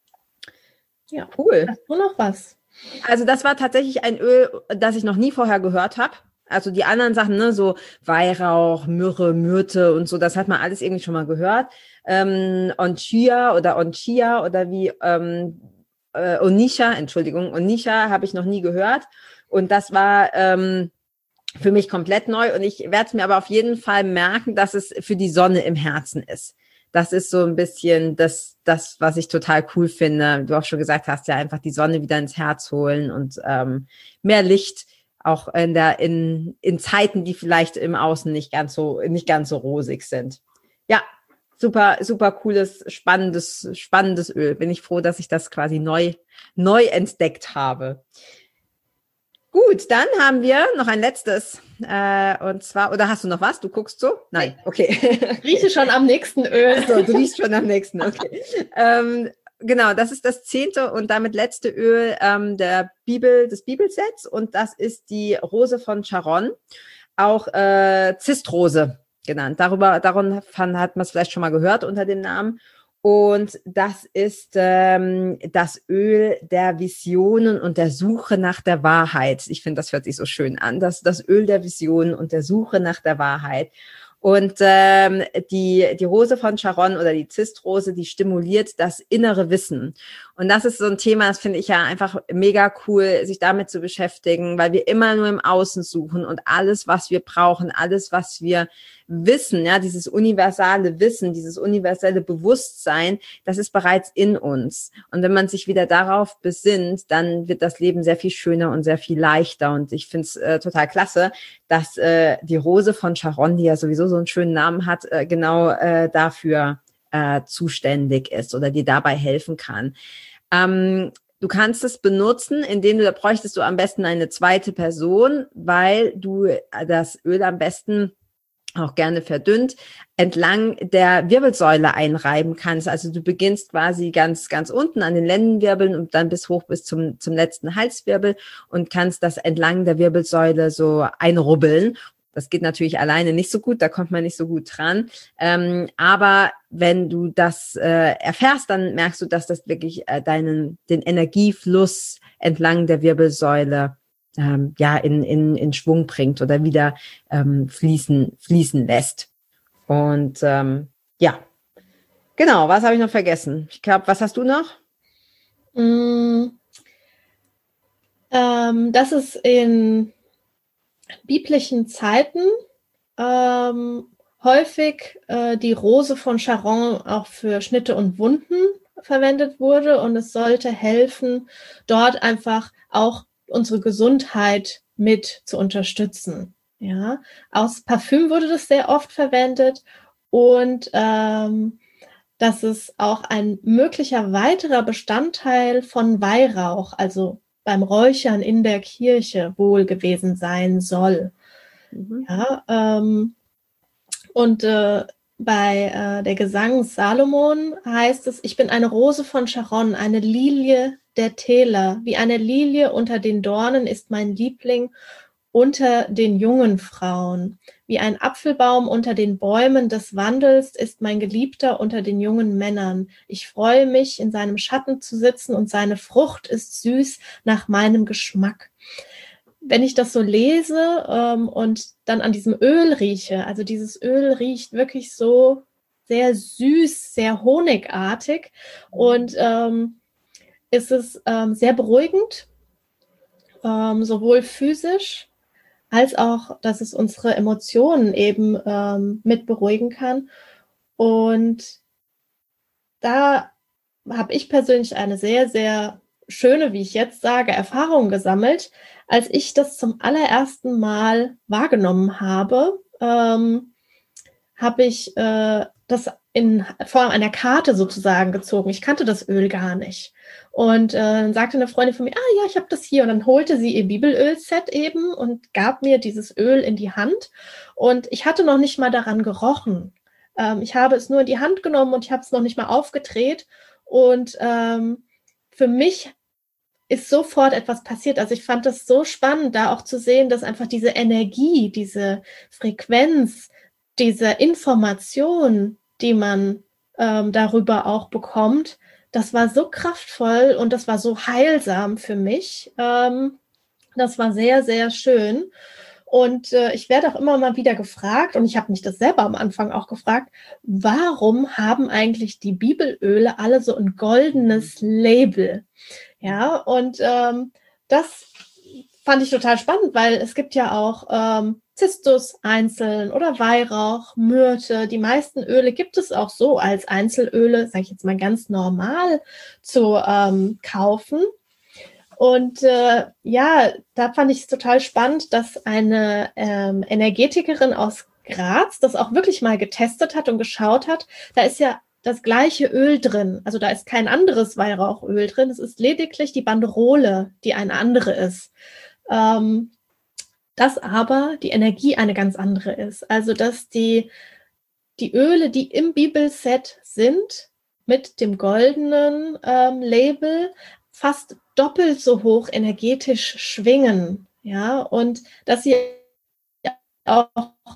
Ja, cool. Hast du noch was? Also das war tatsächlich ein Öl, das ich noch nie vorher gehört habe. Also die anderen Sachen, ne, so Weihrauch, Myrrhe, Myrte und so, das hat man alles irgendwie schon mal gehört. Ähm, Onchia oder Onchia oder wie ähm, äh, Onycha, Entschuldigung, Onycha habe ich noch nie gehört. Und das war ähm, für mich komplett neu. Und ich werde es mir aber auf jeden Fall merken, dass es für die Sonne im Herzen ist. Das ist so ein bisschen das, das, was ich total cool finde. Du auch schon gesagt hast, ja, einfach die Sonne wieder ins Herz holen und ähm, mehr Licht, auch in der, in, in Zeiten, die vielleicht im Außen nicht ganz so, nicht ganz so rosig sind. Ja, super, super cooles, spannendes, spannendes Öl. Bin ich froh, dass ich das quasi neu, neu entdeckt habe. Gut, dann haben wir noch ein letztes, äh, und zwar, oder hast du noch was? Du guckst so? Nein, okay. Ich rieche schon am nächsten Öl. So, du riechst schon am nächsten, okay. ähm, genau, das ist das zehnte und damit letzte Öl ähm, der Bibel, des Bibelsets und das ist die Rose von Sharon, auch äh, Zistrose genannt. Darüber, darum hat man es vielleicht schon mal gehört unter dem Namen. Und das ist ähm, das Öl der Visionen und der Suche nach der Wahrheit. Ich finde, das hört sich so schön an. Das das Öl der Visionen und der Suche nach der Wahrheit. Und ähm, die die Rose von Sharon oder die Zistrose, die stimuliert das innere Wissen. Und das ist so ein Thema, das finde ich ja einfach mega cool, sich damit zu beschäftigen, weil wir immer nur im Außen suchen und alles, was wir brauchen, alles, was wir wissen, ja, dieses universale Wissen, dieses universelle Bewusstsein, das ist bereits in uns. Und wenn man sich wieder darauf besinnt, dann wird das Leben sehr viel schöner und sehr viel leichter. Und ich finde es äh, total klasse, dass äh, die Rose von Sharon, die ja sowieso so einen schönen Namen hat, äh, genau äh, dafür äh, zuständig ist oder dir dabei helfen kann. Ähm, Du kannst es benutzen, indem du, da bräuchtest du am besten eine zweite Person, weil du das Öl am besten auch gerne verdünnt, entlang der Wirbelsäule einreiben kannst. Also du beginnst quasi ganz, ganz unten an den Lendenwirbeln und dann bis hoch bis zum, zum letzten Halswirbel und kannst das entlang der Wirbelsäule so einrubbeln. Das geht natürlich alleine nicht so gut, da kommt man nicht so gut dran. Ähm, aber wenn du das äh, erfährst, dann merkst du, dass das wirklich äh, deinen, den Energiefluss entlang der Wirbelsäule ähm, ja in, in, in Schwung bringt oder wieder ähm, fließen, fließen lässt. Und ähm, ja, genau, was habe ich noch vergessen? Ich glaube, was hast du noch? Mm, ähm, das ist in biblischen Zeiten ähm, häufig äh, die Rose von Sharon auch für Schnitte und Wunden verwendet wurde und es sollte helfen, dort einfach auch unsere Gesundheit mit zu unterstützen. Ja, aus Parfüm wurde das sehr oft verwendet und ähm, das ist auch ein möglicher weiterer Bestandteil von Weihrauch, also beim Räuchern in der Kirche wohl gewesen sein soll. Mhm. Ja, ähm, und äh, bei äh, der Gesang Salomon heißt es, ich bin eine Rose von Sharon, eine Lilie der Täler. Wie eine Lilie unter den Dornen ist mein Liebling unter den jungen Frauen. Wie ein Apfelbaum unter den Bäumen des Wandels ist mein Geliebter unter den jungen Männern. Ich freue mich, in seinem Schatten zu sitzen und seine Frucht ist süß nach meinem Geschmack. Wenn ich das so lese ähm, und dann an diesem Öl rieche, also dieses Öl riecht wirklich so sehr süß, sehr honigartig und ähm, ist es ähm, sehr beruhigend, ähm, sowohl physisch als auch, dass es unsere Emotionen eben ähm, mit beruhigen kann. Und da habe ich persönlich eine sehr, sehr schöne, wie ich jetzt sage, Erfahrung gesammelt, als ich das zum allerersten Mal wahrgenommen habe. Ähm, habe ich äh, das in Form einer Karte sozusagen gezogen. Ich kannte das Öl gar nicht. Und äh, dann sagte eine Freundin von mir, ah ja, ich habe das hier. Und dann holte sie ihr Bibelöl-Set eben und gab mir dieses Öl in die Hand. Und ich hatte noch nicht mal daran gerochen. Ähm, ich habe es nur in die Hand genommen und ich habe es noch nicht mal aufgedreht. Und ähm, für mich ist sofort etwas passiert. Also ich fand das so spannend, da auch zu sehen, dass einfach diese Energie, diese Frequenz, diese Information, die man ähm, darüber auch bekommt, das war so kraftvoll und das war so heilsam für mich. Ähm, das war sehr, sehr schön. Und äh, ich werde auch immer mal wieder gefragt, und ich habe mich das selber am Anfang auch gefragt, warum haben eigentlich die Bibelöle alle so ein goldenes Label? Ja, und ähm, das fand ich total spannend, weil es gibt ja auch ähm, Zistus einzeln oder Weihrauch, Myrte. Die meisten Öle gibt es auch so als Einzelöle, sage ich jetzt mal ganz normal, zu ähm, kaufen. Und äh, ja, da fand ich es total spannend, dass eine ähm, Energetikerin aus Graz das auch wirklich mal getestet hat und geschaut hat. Da ist ja das gleiche Öl drin. Also da ist kein anderes Weihrauchöl drin. Es ist lediglich die Banderole, die eine andere ist. Ähm, dass aber die Energie eine ganz andere ist. Also dass die, die Öle, die im Bibelset sind, mit dem goldenen ähm, Label, fast doppelt so hoch energetisch schwingen. Ja, und dass sie auch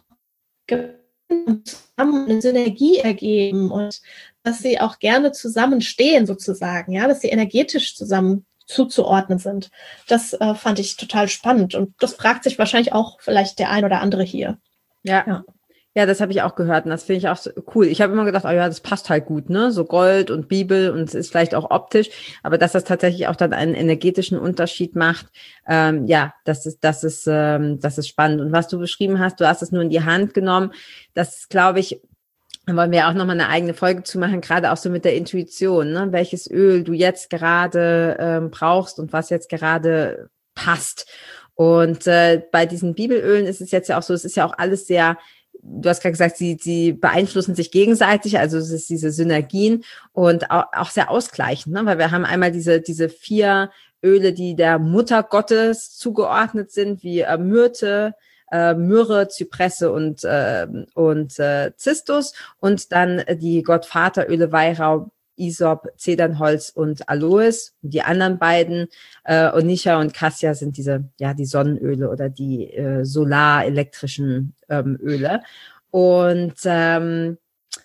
zusammen eine Synergie ergeben und dass sie auch gerne zusammenstehen sozusagen, ja, dass sie energetisch zusammen zuzuordnen sind. Das äh, fand ich total spannend und das fragt sich wahrscheinlich auch vielleicht der ein oder andere hier. Ja. ja. Ja, das habe ich auch gehört und das finde ich auch so cool. Ich habe immer gedacht, oh ja, das passt halt gut, ne? So Gold und Bibel und es ist vielleicht auch optisch, aber dass das tatsächlich auch dann einen energetischen Unterschied macht, ähm, ja, das ist, das ist, ähm, das ist spannend. Und was du beschrieben hast, du hast es nur in die Hand genommen, das glaube ich, da wollen wir auch nochmal eine eigene Folge zu machen, gerade auch so mit der Intuition, ne? Welches Öl du jetzt gerade ähm, brauchst und was jetzt gerade passt. Und äh, bei diesen Bibelölen ist es jetzt ja auch so, es ist ja auch alles sehr, du hast gerade gesagt, sie, sie beeinflussen sich gegenseitig, also es ist diese Synergien und auch, auch sehr ausgleichend, ne? Weil wir haben einmal diese, diese vier Öle, die der Mutter Gottes zugeordnet sind, wie äh, Myrte, äh, Myrrhe, Zypresse und, äh, und äh, Zistus und dann die Gottvateröle, Weihrauch, Isop, Zedernholz und Aloes. Und die anderen beiden, äh, Onycha und Cassia, sind diese, ja, die Sonnenöle oder die äh, solarelektrischen ähm, Öle. Und ähm,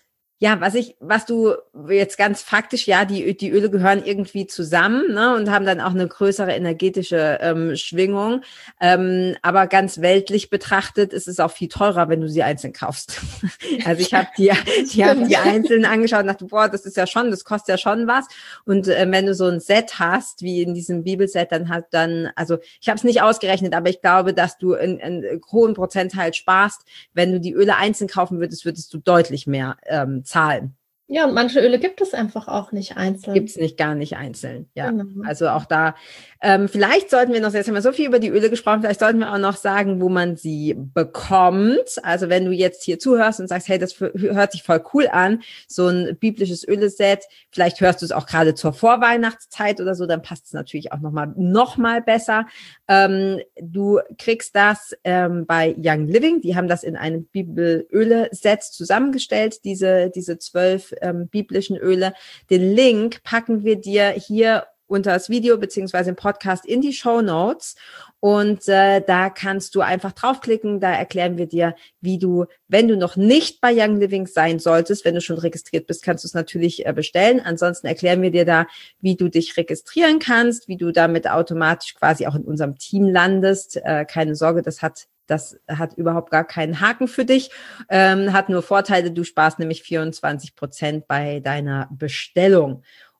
ja, was ich, was du jetzt ganz faktisch, ja, die, die Öle gehören irgendwie zusammen, ne, und haben dann auch eine größere energetische ähm, Schwingung. Ähm, aber ganz weltlich betrachtet ist es auch viel teurer, wenn du sie einzeln kaufst. Also ich habe die, die, hab die einzeln angeschaut und dachte, boah, das ist ja schon, das kostet ja schon was. Und äh, wenn du so ein Set hast, wie in diesem Bibelset, dann hat dann, also ich habe es nicht ausgerechnet, aber ich glaube, dass du einen, einen hohen Prozentteil sparst. Wenn du die Öle einzeln kaufen würdest, würdest du deutlich mehr ähm, zahlen. Ja, und manche Öle gibt es einfach auch nicht einzeln. Gibt es nicht, gar nicht einzeln, ja. Genau. Also auch da, ähm, vielleicht sollten wir noch, jetzt haben wir so viel über die Öle gesprochen, vielleicht sollten wir auch noch sagen, wo man sie bekommt. Also wenn du jetzt hier zuhörst und sagst, hey, das hört sich voll cool an, so ein biblisches Öleset, vielleicht hörst du es auch gerade zur Vorweihnachtszeit oder so, dann passt es natürlich auch nochmal noch mal besser. Ähm, du kriegst das ähm, bei Young Living, die haben das in einem Bibelöle-Set zusammengestellt, diese diese zwölf ähm, biblischen Öle. Den Link packen wir dir hier unter das Video beziehungsweise im Podcast in die Shownotes und äh, da kannst du einfach draufklicken, da erklären wir dir, wie du, wenn du noch nicht bei Young Living sein solltest, wenn du schon registriert bist, kannst du es natürlich äh, bestellen. Ansonsten erklären wir dir da, wie du dich registrieren kannst, wie du damit automatisch quasi auch in unserem Team landest. Äh, keine Sorge, das hat Das hat überhaupt gar keinen Haken für dich, ähm, hat nur Vorteile. Du sparst nämlich vierundzwanzig Prozent bei deiner Bestellung.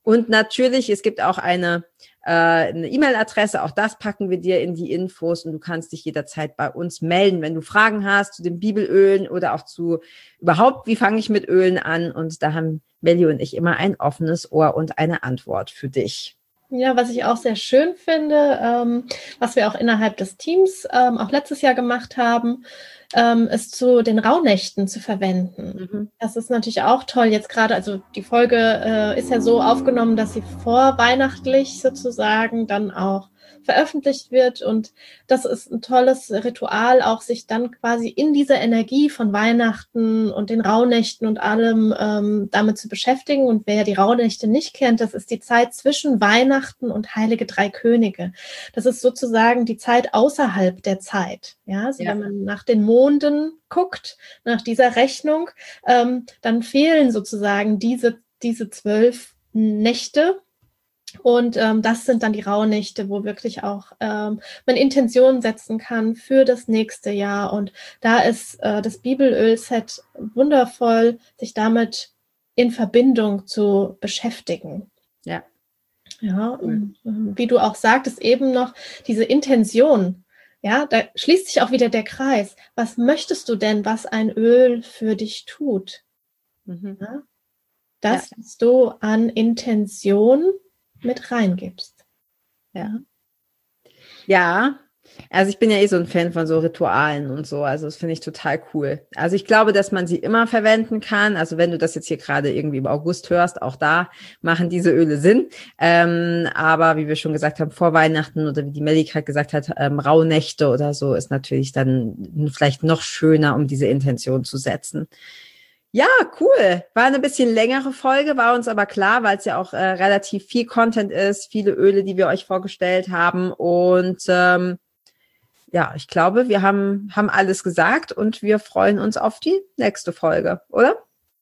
Und natürlich, es gibt auch eine, äh, eine E-Mail-Adresse, auch das packen wir dir in die Infos und du kannst dich jederzeit bei uns melden, wenn du Fragen hast zu den Bibelölen oder auch zu überhaupt, wie fange ich mit Ölen an, und da haben Melli und ich immer ein offenes Ohr und eine Antwort für dich. Ja, was ich auch sehr schön finde, ähm, was wir auch innerhalb des Teams ähm, auch letztes Jahr gemacht haben, ähm, ist zu den Rauhnächten zu verwenden. Mhm. Das ist natürlich auch toll jetzt gerade, also die Folge äh, ist ja so aufgenommen, dass sie vorweihnachtlich sozusagen dann auch veröffentlicht wird, und das ist ein tolles Ritual, auch sich dann quasi in dieser Energie von Weihnachten und den Rauhnächten und allem ähm, damit zu beschäftigen. Und wer die Rauhnächte nicht kennt, das ist die Zeit zwischen Weihnachten und Heilige Drei Könige. Das ist sozusagen die Zeit außerhalb der Zeit. Ja, also ja. Wenn man nach den Monden guckt, nach dieser Rechnung, ähm, dann fehlen sozusagen diese, diese zwölf Nächte. Und ähm, das sind dann die Rauhnächte, wo wirklich auch ähm, man Intentionen setzen kann für das nächste Jahr. Und da ist äh, das Bibelöl-Set wundervoll, sich damit in Verbindung zu beschäftigen. Ja. Ja, und ähm, wie du auch sagtest, eben noch diese Intention. Ja, da schließt sich auch wieder der Kreis. Was möchtest du denn, was ein Öl für dich tut? Mhm. Ja? Das, ja. was du an Intention mit reingibst. Ja. Ja, also ich bin ja eh so ein Fan von so Ritualen und so, also das finde ich total cool. Also ich glaube, dass man sie immer verwenden kann, also wenn du das jetzt hier gerade irgendwie im August hörst, auch da machen diese Öle Sinn, ähm, aber wie wir schon gesagt haben, vor Weihnachten oder wie die Melli gerade gesagt hat, ähm, Rauhnächte oder so ist natürlich dann vielleicht noch schöner, um diese Intention zu setzen. Ja, cool. War eine bisschen längere Folge, war uns aber klar, weil es ja auch äh, relativ viel Content ist, viele Öle, die wir euch vorgestellt haben. Und ähm, ja, ich glaube, wir haben, haben alles gesagt und wir freuen uns auf die nächste Folge, oder?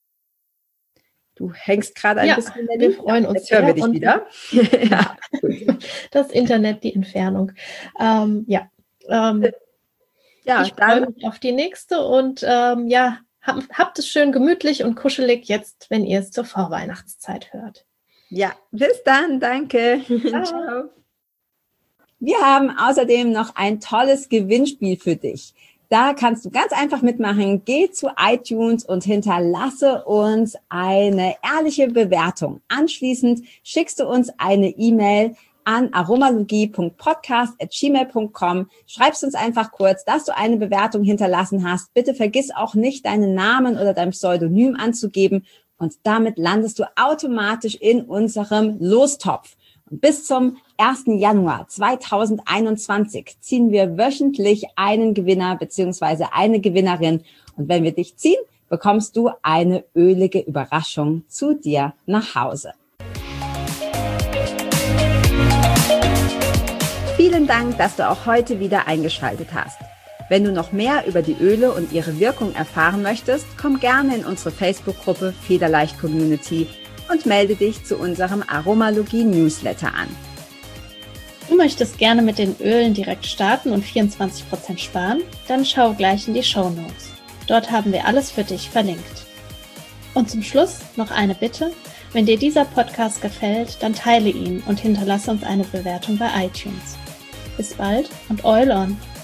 Du hängst gerade ein ja, bisschen. Wir freuen ja, uns. Jetzt hören wir dich wieder. Ja. Das Internet, die Entfernung. Ähm, ja. Ähm, ja, ich freue mich auf die nächste und ähm, ja, habt es schön gemütlich und kuschelig jetzt, wenn ihr es zur Vorweihnachtszeit hört. Ja, bis dann. Danke. Ciao. Ciao. Wir haben außerdem noch ein tolles Gewinnspiel für dich. Da kannst du ganz einfach mitmachen. Geh zu iTunes und hinterlasse uns eine ehrliche Bewertung. Anschließend schickst du uns eine E-Mail an aromalogie punkt podcast at gmail punkt com. Schreibst uns einfach kurz, dass du eine Bewertung hinterlassen hast. Bitte vergiss auch nicht, deinen Namen oder dein Pseudonym anzugeben. Und damit landest du automatisch in unserem Lostopf. Und bis zum ersten Januar zweitausendeinundzwanzig ziehen wir wöchentlich einen Gewinner bzw. eine Gewinnerin. Und wenn wir dich ziehen, bekommst du eine ölige Überraschung zu dir nach Hause. Vielen Dank, dass du auch heute wieder eingeschaltet hast. Wenn du noch mehr über die Öle und ihre Wirkung erfahren möchtest, komm gerne in unsere Facebook-Gruppe Federleicht Community und melde dich zu unserem Aromalogie-Newsletter an. Du möchtest gerne mit den Ölen direkt starten und vierundzwanzig Prozent sparen? Dann schau gleich in die Shownotes. Dort haben wir alles für dich verlinkt. Und zum Schluss noch eine Bitte. Wenn dir dieser Podcast gefällt, dann teile ihn und hinterlasse uns eine Bewertung bei iTunes. Bis bald und Eul on!